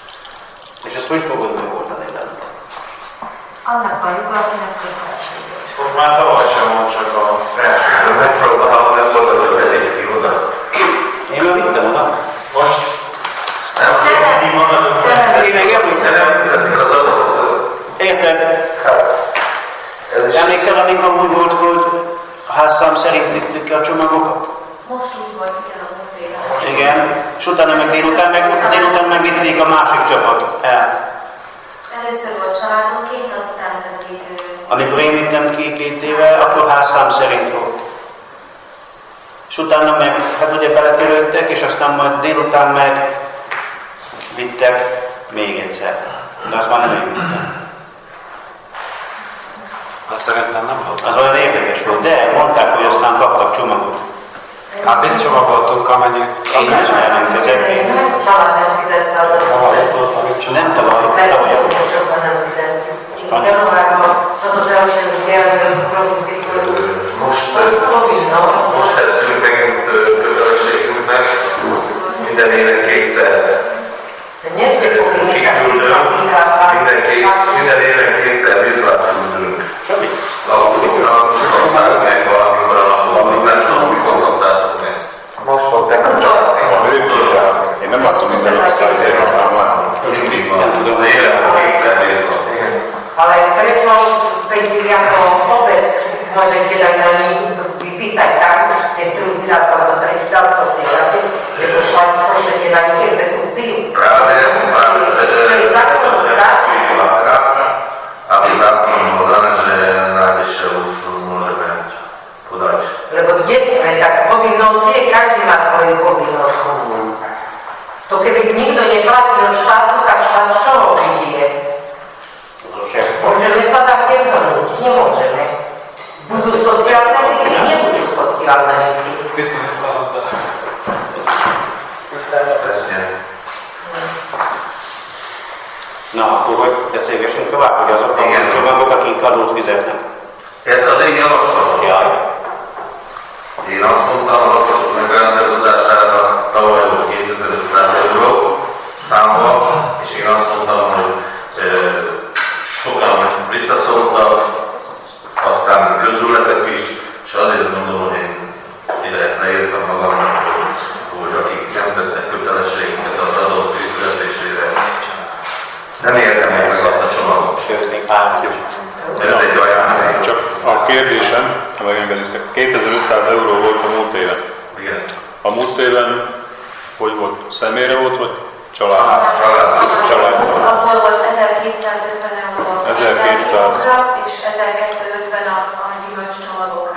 És ezt hogy fogod megoldani? Annak a joga, akinek kötelességes. Ott már tavaly sem volt csak a verseny. Megpróbálom, nem volt az, hogy elég ki oda. Én már vittem oda. Most? Nem, Így vannak Én még emlékszem. az adott. Érted? Ez is Emlékszel, amikor úgy volt, hogy a házszám szerint vittük ki a csomagokat? Most úgy volt, igen, az a Igen. És utána meg délután megvitték a másik csapat el. Először volt családonként, azután pedig... Amikor én vittem ki 2 éve, akkor házszám szerint volt. És utána meg, hát ugye beletörődtek, és aztán majd délután meg vittek még egyszer. De azt már nem én vittem. Azt szerintem nem volt. Az olyan érdekes volt, de mondták, hogy aztán kaptak csomagot. Hát itt csomagoltunk, amennyit. Én nem jelentkezek. Nem, család nem fizette az Tavaly adatot. itt volt, amit Nem csomagoltunk. Mert tavaly. nagyon sokan nem fizettük. Januárban az az első produkciót, most Robinnak. most tettünk megint kötelességünknek, minden éven 2-szer kiküldünk, minden éven 2-szer vizsgát küldünk. Lakosoknak, kapták meg valamikor a napon, nem tudom, mikor kaptátok meg. Most volt tegnap Én nem látom minden nap 100 000 számlát. Nem tudom, hogy Éven 2-szer vizsgát. Ale prečo 5 ako obec môžete dať na ní vypísať tak, že tu výraz alebo tretí raz posielate, že pošlete na ní exekúciu? Práve, aby zákonom bolo dané, že najvyššie už môžeme podať. Lebo kde sme, tak povinnosť je, každý má svoju povinnosť. To keby nikto neplatil štátu, tak štát z čoho vyžije? Môžeme sa tak nehrnúť, nemôžeme. Budú sociálne mzdy, nebudú sociálne mzdy. Presne. Na, akkor hogy beszélgessünk tovább, hogy azok a csomagok, akik adót fizetnek. Ez az én javaslatom. Jaj. Én azt mondtam, a lakosok megállapodására tavaly volt 2500 euró számba, és én azt mondtam, hogy sokan visszaszóltak, aztán közületek is, és azért mondom, hogy én ide leírtam magamnak, hogy akik nem tesznek kötelességünket az adott fizetésére, nem érdemelják meg azt a csomagot. Sőt, még pár. Ez egy ajánlás. Csak a kérdésem, ha megengeditek, 2500 euró volt a múlt éven. Igen. A múlt éven hogy volt? Személyre volt, vagy család? Család. Akkor volt 1250 euró a 1200. csomagokra, és 1250 a gyümölcscsomagokra.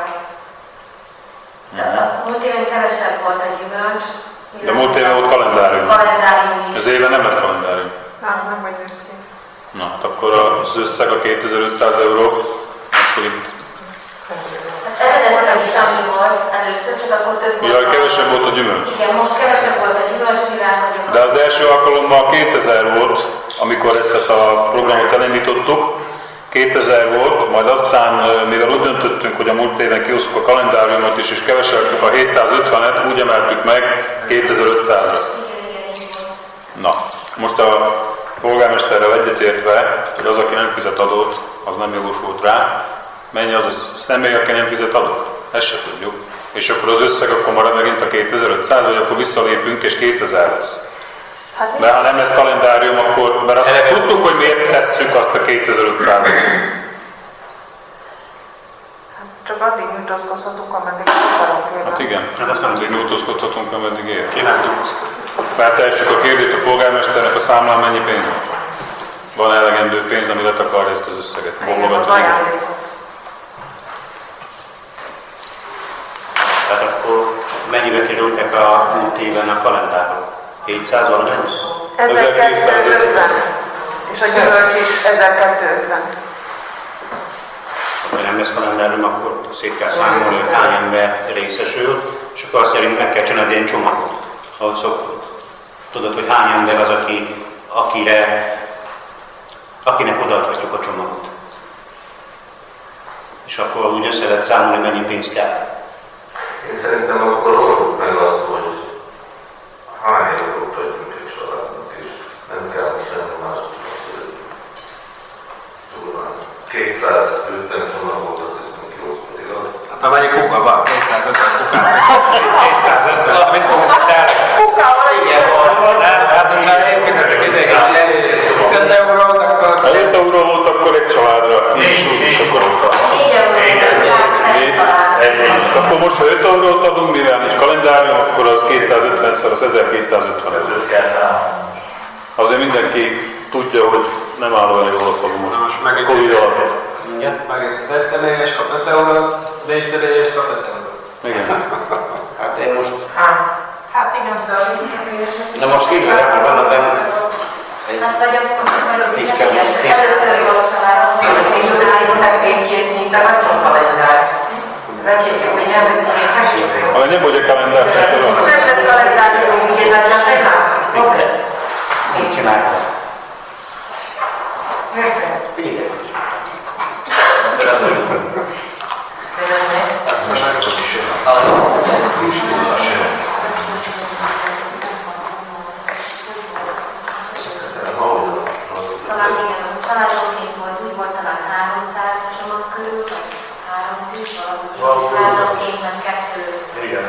Múlt éven kevesebb volt a gyümölcs. De múlt éven volt kalendárium. Kalendárium is. Ez éven nem lesz kalendárium. Nem vagy őszintén. Na, hát akkor az összeg a 2500 euró, akkor itt... Hát eredetileg is annyi volt először, csak akkor több volt. Jaj, kevesebb volt a gyümölcs. Igen, most kevesebb volt a gyümölcs, mivel hogy De az első alkalommal 2000 volt, amikor ezt a programot elindítottuk. 2000 volt, majd aztán, mivel úgy döntöttünk, hogy a múlt éven kiosztuk a kalendáriumot is, és kevesebbük a 750-et, úgy emeltük meg 2500-ra. Na, most a polgármesterrel egyetértve, hogy az, aki nem fizet adót, az nem jogosult rá, mennyi az a személy, aki nem fizet adót? Ezt se tudjuk. És akkor az összeg akkor marad megint a 2500, vagy akkor visszalépünk és 2000 lesz. De ha nem lesz kalendárium, akkor, mert azt tudtuk, hogy miért tesszük azt a 2500-at. Csak addig nyújtózkodhatunk, ameddig akarunk élni. Hát igen, Hát azt nem addig nyújtózkodhatunk, ameddig ér. Én nem tudsz. Feltehetjük a kérdést a polgármesternek, a számlán mennyi pénz van? Van elegendő pénz, ami letakarja ezt az összeget? Bomlogató. Tehát akkor mennyibe kerültek a múlt éven a kalendárok? 700 valahogy? 1250. És a gyümölcs is 1250. Ha nem lesz kalendárium, akkor szét kell számolni, hogy hány ember részesül, és akkor azt szerint meg kell csinálni egy csomagot, ahogy szoktuk. Tudod, hogy hány ember az, akinek odaadhatjuk a csomagot. És akkor úgy össze lehet számolni, mennyi pénzt kell. Én szerintem akkor oldjuk meg azt, hogy hány eurót adjunk egy családnak, és nem kell most semmi mást beszélni. 250 csomagot, azt hiszem, 250 kukát. 250, mit fogunk el? Kukával igen. Nem, hát hogyha én fizetek 5 eurót, akkor... Ha 5 euró volt, akkor egy családra, és akkor ott. 4 eurót. Akkor most, ha 5 eurót adunk, mivel nincs kalendárium, akkor az 250-szer, az 1250 euró. Azért mindenki tudja, hogy nem áll olyan jól a falu most Covid alatt. Megint az egyszemélyes kap 5 eurót, 4 személyes kap 5 eurót. Igen. Hát én most... Hát igen, de a Na most képzelj, hogy vannak benne... Hát vagy akkor Nincs kell először volt családom, én készítem, nem tudom kalendár. Recsétek, hogy nem beszélek. Ale nebude kalendár, Nem lesz kalendár, hogy ez a nem ott lesz. Mit csinálják? Érted? Figyelj! Talán igen, az családonként volt, úgy volt talán 300 csomag körül, vagy 310, valahogy családonként, nem 2. Igen.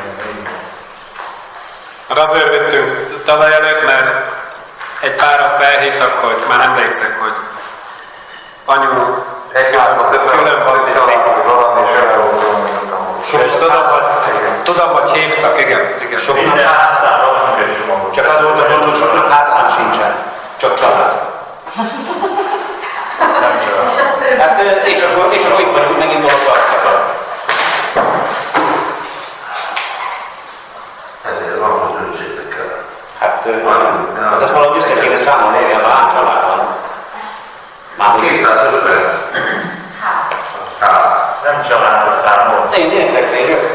Hát azért vittünk tavaly előtt, mert egy párat felhívtak, hogy már emlékszek, hogy anyu külön van valami és elhúzom. és tudom, hogy hívtak, igen. Minden házszám adunk egy csomagot. Csak az volt a gond, hogy soknak házszám sincsen. Csak család. Nem család. Hát és akkor itt vagyunk megint a tartják. Ezért van, hogy döntsétek el. Hát ezt valahogy össze kéne számolni, hogy a család van. Már 250 ház. Nem családra számol. Én értek végül.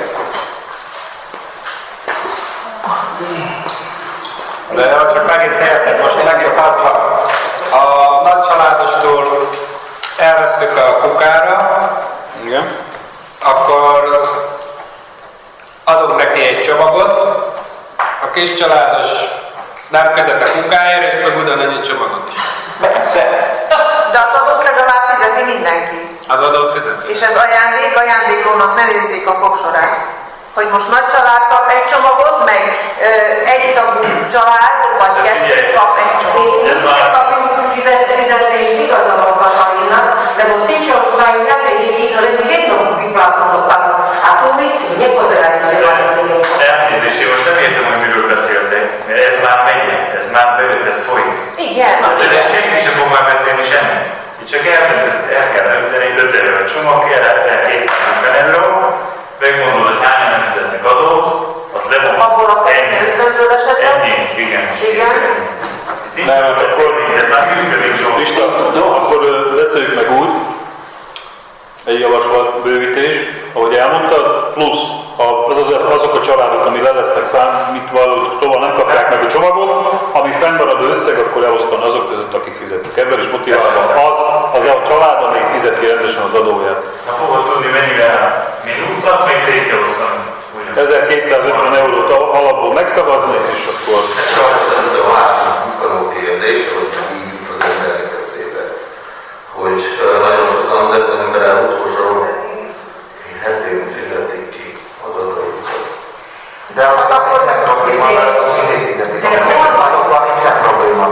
De csak megint érted, most megint az van. A nagycsaládostól elvesszük a kukára, Igen. akkor adunk neki egy csomagot, a kis családos nem fizet a kukáért, és meg ugyanannyi csomagot is. Persze. De az adót legalább fizeti mindenki. Az adót fizet. És ez ajándékolónak ne nézzék a fogsorát. Hogy most nagy család kap egy csomagot, meg egy tagú család, vagy kettő kap egy csomagot. Mi kapjuk fizetést igazabban Katalina, de bo ti čo majú viacej detí, to len jedno vyplátom dostanú. A tu myslím, nepozerajú sa na to. Elnézést, én most nem értem, hogy miről beszéltek, mert ez már megy, ez már belőtt, ez folyik. Igen. Ezért senki sem fog már beszélni semmi. Itt csak el kell dönteni, 5 euró a csomag, erre 1250 euró, megmondod, hogy hányan nem fizetnek adót, azt levon. Abból a 50-ből esetleg? Ennyi, igen. Igen. Nem, hát akkor Pista, akkor beszéljük meg úgy, egy javaslat bővítés, ahogy elmondtad, plusz azok a családok, ami le lesznek számítva, szóval nem kapják meg a csomagot, ami fennmaradó összeg, akkor elosztan azok között, akik fizetik. Ebben is motiválva az a család, amelyik fizeti rendesen az adóját. Na fogod tudni, mennyire mínusz, azt még szét kell osztani. 1250 eurót alapból megszavazni, és akkor... Ez a másik bukkanó kérdés, hogy így jut az emberek eszébe, hogy nagyon sokan december utolsó hetén fizetik ki az adójukat. De az akkor nem probléma, mert az mindig fizetik. Azokkal nincsen probléma.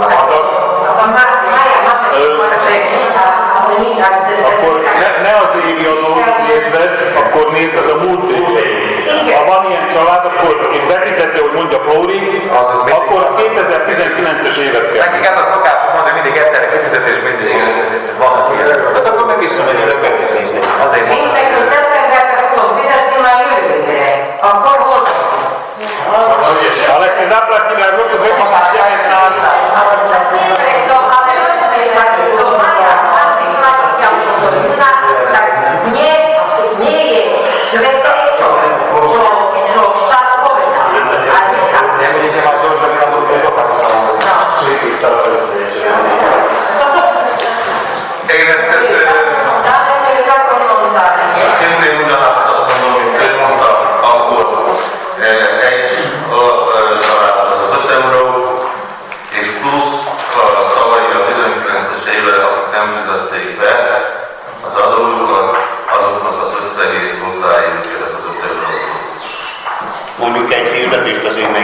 Akkor ne az évi adót nézzed, akkor nézed a múlt évét. Ha van ilyen család, akkor, és befizeti, hogy mondja Flóri, akkor 2019-es évet kell. Nekik ez a szokásuk van, hogy mindig egyszerre kifizetés, mindig vannak ilyen. Hát akkor meg visszamegyünk, megnézni. Azért mondom. Mindenkül decemberben tudom fizetni már jövőre. Akkor volt. Ale ste zaplatili aj v roku 2019. Nie je sveté, čo štát povedal. Nebudete mať dosť, že by na to Én ezt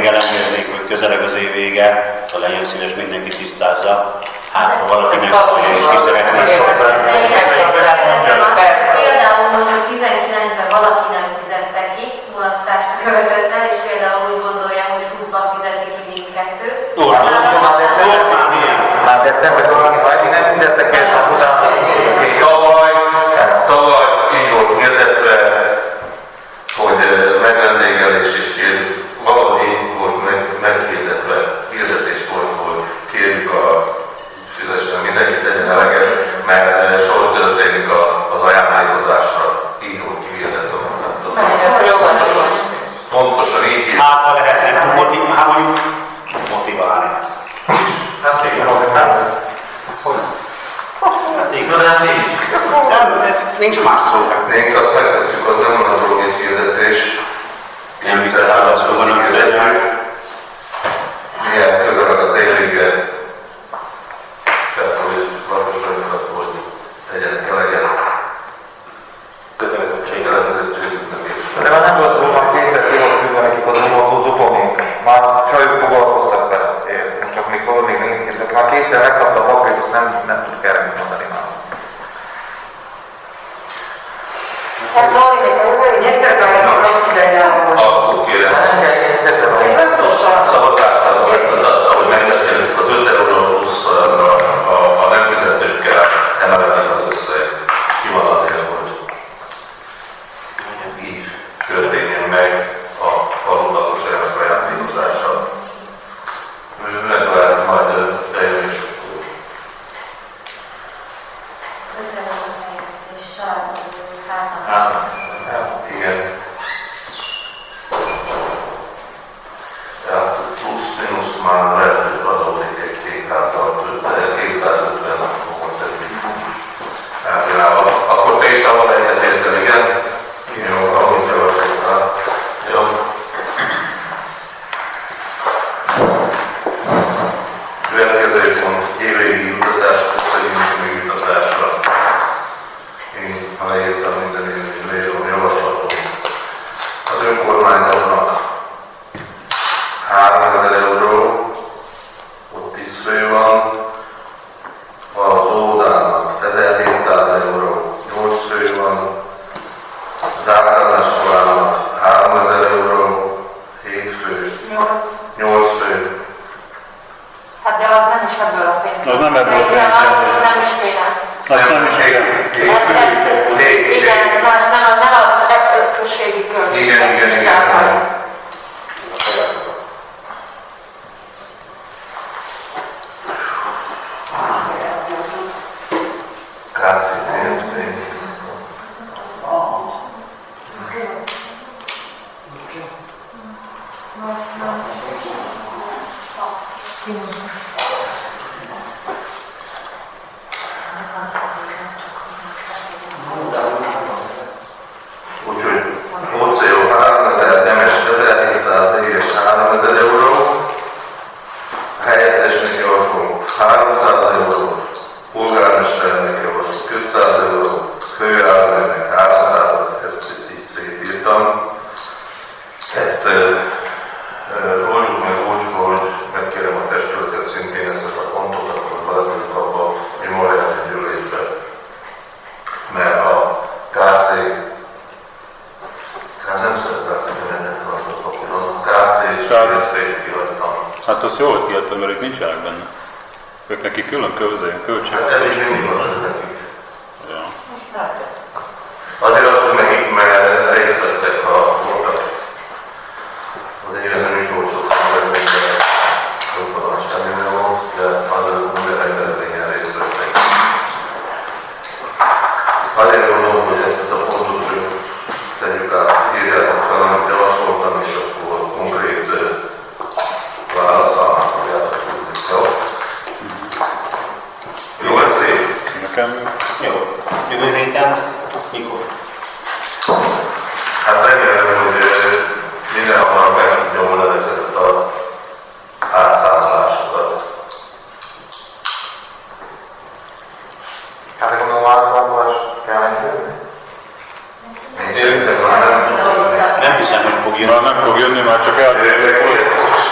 elengednék, hogy közeleg az év vége, ha legyen szíves, mindenki tisztázza. Hát, ha valaki nem akarja és ki szeretne. Például mondjuk 19-ben valaki nem fizette ki, mulasztást követett el, és például úgy gondolja, hogy 20-ban fizetik ki mindkettőt. Normál ilyen. Már decemberben valaki majd nem fizettek el, hát utána tavaly így volt hirdetve, hogy megvendégelés is kér, valahogy így volt meghirdetve, hirdetés volt, hogy kérjük fizessen mindenkit, legyen eleget, mert sor történik az ajándékozásra. Így volt kihirdetve. Pontosan így hívjuk. Hát, ha lehetne motiválni. Hát igen. Nincs más szó. Még azt megtesszük, az nem van a dolog hirdetés. Nem biztos, hogy azt foganak hirdetjük. Milyen közeleg az évvége. Persze, hogy lakosainkat, hogy tegyenek eleget. Kötelezettségük nem is. De már nem volt volna kétszer kivolt nekik az umoltó zupomink. Már csajok foglalkoztak vele. Csak mikor még nincs hirdetek. Már kétszer megkapta a papírt, azt nem tudjuk erre mit mondani már. Hát Zoli, hogy egyszer meg az osztályához. Akkor kérem. Szavazásra, ahogy megbeszéltük, az 5 euró plusz a nem fizetőkkel emelkedik az összeg. Ki van azért, hogy így történjen meg a faludalmas elmek ajándékozása. Legalább majd eljön is. Igen. Tehát plusz-minusz már lehet, hogy adódik egy kékházal, 250 volt eddig. Akkor Pétával egyetértem, igen? Jó, amit javasoltál. Jó. Következő pont, évvégi jutatás, összegyűjtő jutatásra. Én, ha leírtam minden évvégi javaslatot. Az önkormányzatnak 3000 euró, ott 10 fő van, az óvodának 1700 euró, 8 fő van, az általános iskolának 3000 euró, 7 fő, 8 fő. Hát de az nem is ebből a pénzből. Az nem ebből a pénzből. Nem is kéne. Azt nem is kell. Igen, ez más, nem az legközségi költség. Igen. Úgyhogy Mócajó 3000, Nemes 1700 és 3000 euró, helyettesnek javaslunk 300 euró, polgármesternek javaslunk 500 euró, főállománynak 300, ezt így szétírtam. Ezt oldjuk meg úgy, hogy megkérem a testületet szintén ezt a pontot, akkor valamit abba a memoriális gyűlésbe. Mert a KC nem szeretett, hogy ennek a papíron. A KC és részvét kiadtam. Hát azt jól kiadtam, mert ők nincsenek benne. Ők nekik külön költségek. Hát elég mindig van ez nekik. Ja. Azért adtuk nekik, mert részt vettek a voltak. Az egyre nem is volt sokan rendezvényen, hogy semmi volt, de azért minden rendezvényen részt vettek. Azért gondolom, hogy ezt a pontot tegyük át, írjátok fel, amit javasoltam, és akkor konkrét válaszolnak fogjátok tudni. Jó? Jó, ez szép? Nekem... Jó. Jövő héten mikor? Hát remélem, hogy minden hamarabb meg tudja oldani ezeket a átszámolásokat. Hát gondolom átszámolás kell nekünk? Én szerintem már nem. Nem hiszem, hogy fog jönni. Már nem fog jönni, már csak eldőlök.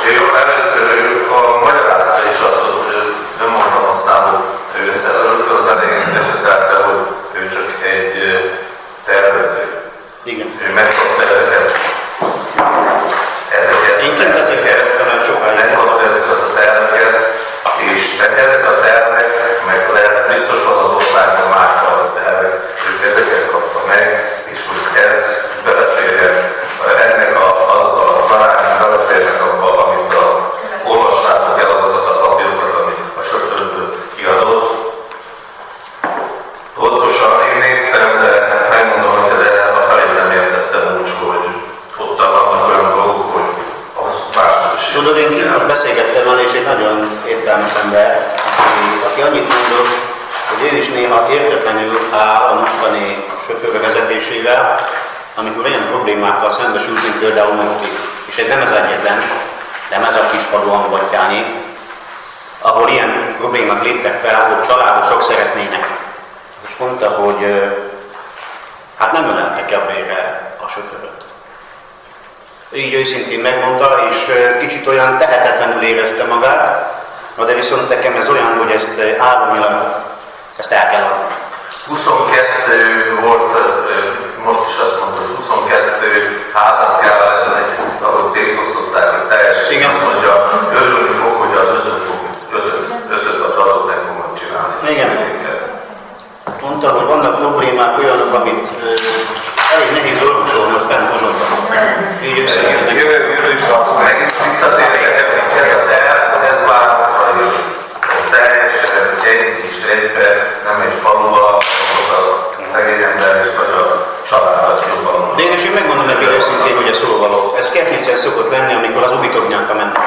kérdésével, amikor olyan problémákkal szembesültünk például most itt, és ez nem az egyetlen, nem ez a Kisfalu Angattyáné, ahol ilyen problémák léptek fel, ahol családosok szeretnének. És mondta, hogy hát nem ölelnek jobbére a sofőröt. Így őszintén megmondta, és kicsit olyan tehetetlenül érezte magát, de viszont nekem ez olyan, hogy ezt államilag ezt el kell adni. 22 volt, most is azt mondta, hogy 22 házat kell lenni, ahol szétosztották, hogy teljesen azt mondja, örülni fog, hogy az ötöt adott meg fognak csinálni. Igen. Mondta, hogy vannak problémák olyanok, amit elég nehéz orvosolni, azt fent Pozsonyban. Így összejöttek. Jövő is azt megint visszatérni, ez városra jön. Ez teljesen egybe, nem egy faluval, a szegény ember és vagy a családat jobban. De én megmondom neki őszintén, hogy ez szóvaló. Ez Kertnicen szokott lenni, amikor az Ubitognyánka mennek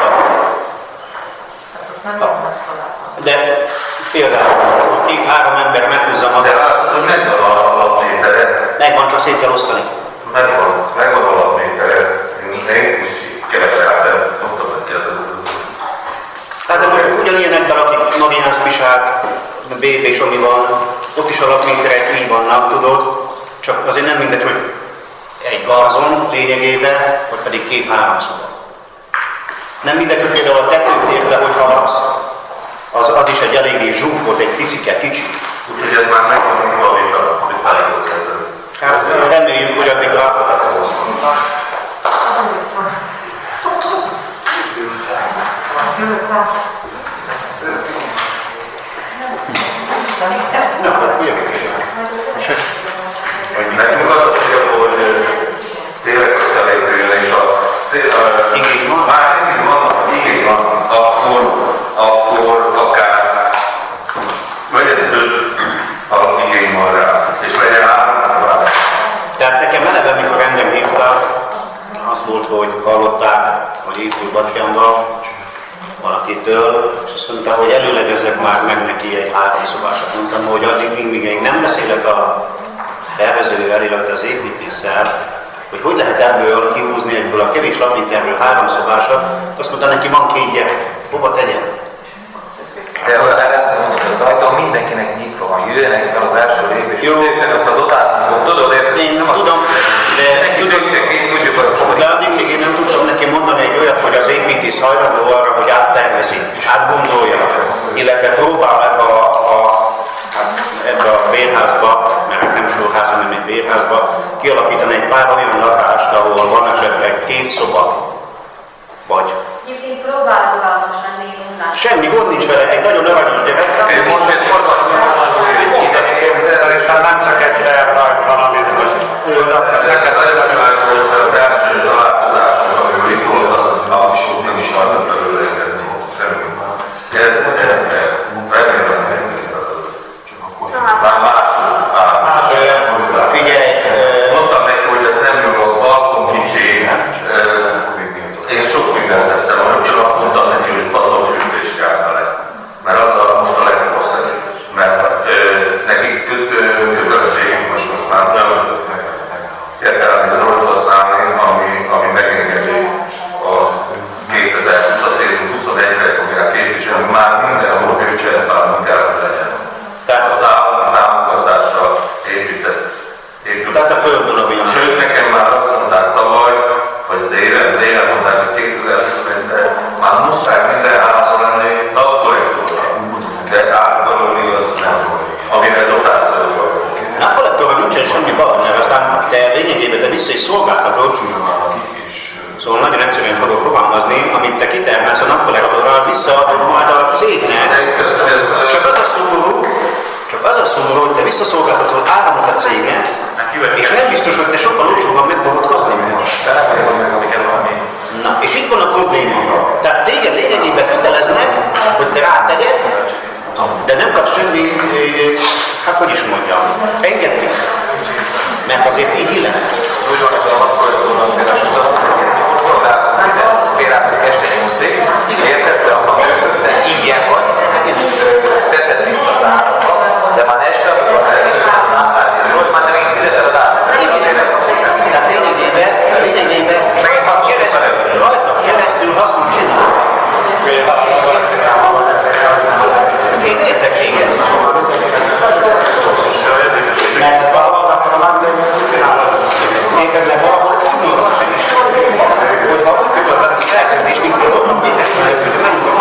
de például, két három ember meghúzza magát. De megvan a alapmétere. Megvan, csak szét kell osztani. Megvan a alapmétere. Én is keveseltem, mondtam neki az. Hát de most ugyanilyenekben, akik Mariánsz Pisák, BP és ami van, ott is alapméterek így vannak, tudod, csak azért nem mindegy, hogy egy garzon lényegében, vagy pedig 2-3 szoba. Nem mindegy, hogy például a tetőtérbe, hogy haladsz, az is egy eléggé zsúfolt, egy picike, kicsi. Úgyhogy ez már megvan, hogy valamit a tájékot ezzel. Hát reméljük, hogy addigra... Na, akkor jövök. Nekünk az a cél, hogy tényleg közelépőjön, és igény van? Már igény van, akkor akár legyen több, ha igény van rá, és legyen állandóan. Tehát nekem eleve, amikor engem hívtak, az volt, hogy hallották, hogy épül Bacskánba valakitől, és azt mondta, hogy előlegezzek már meg neki egy 3 szobásat. Mondtam, hogy addig még én nem beszélek a tervezővel, illetve az építéssel, hogy lehet ebből kihúzni egyből a kevés lapméterről 3 szobásat, azt mondta, neki van 2 gyerek, hova tegyen? De olyan ezt mondom, hogy az ajtó mindenkinek nyitva van, jöjjenek fel az első lépés, hogy azt a dotációt, tudod, én nem tudom, de tudjuk, de addig még én nem tudtam neki mondani egy olyat, hogy az építész hajlandó arra, hogy áttervezi, és átgondolja, illetve próbál ebbe a bérházba, mert nem sorház, hanem egy bérházba, kialakítani egy pár olyan lakást, ahol van esetleg 2 szoba, vagy. Egyébként próbálkozalmas lenni utána. Semmi gond nincs vele, egy nagyon aranyos gyerek. Ő most szerintem nem csak egy tervrajz valamit, most neked az első találkozásunk, amikor itt voltam, abszolút nem is akartam belőle engedni. Ez remélem, már másul áll. Figyelj! Mondtam neki, hogy ez nem jó az balkon kicsi. Én sok mindent tettem, hogy csak azt mondtam neki, hogy padlófűtés kell vele. Mert az most a leghosszabb. Mert nekik kötelességünk most már nem értelmi zöld használni, ami megengedi a 2020-at érünk 21-re fogják képviselni, már mindenhol költségvetlenül kell, hogy legyen. Tehát az állami támogatással épített. Tehát a földből a világ. Sőt, nekem már azt mondták tavaly, hogy az éven mondták, hogy 2021-ben már muszáj minden házon lenni tagkorrektúra. De átadalul igaz nem, amire dotáció volt. Na, kollektorral nincsen semmi baj, mert aztán te lényegében te vissza is szolgáltatod. Szóval nagyon egyszerűen fogok fogalmazni, amit te kitermelsz a napkollektorral, visszaadod majd a cégnek. Csak az a szomorú, hogy te visszaszolgáltatod áramot a cégnek, és nem biztos, hogy te sokkal olcsóban meg fogod kapni. Na, és itt van a probléma. Tehát téged lényegében köteleznek, hogy te rátegyed, de nem kapsz semmi, hát hogy is mondjam, engedni. Mert azért így illetve. Úgy van, hogy a napkollektorban például 8 órában, 10 például este 8-ig, érted, de abban te ingyen vagy, teszed vissza az áramba, de már este, amikor már nincs az áramra, már nem így fizeted az áramra. valahol úgy normális, hogy ha úgy kötött a szerződés, mint hogy onnan véletlenül kötött, nem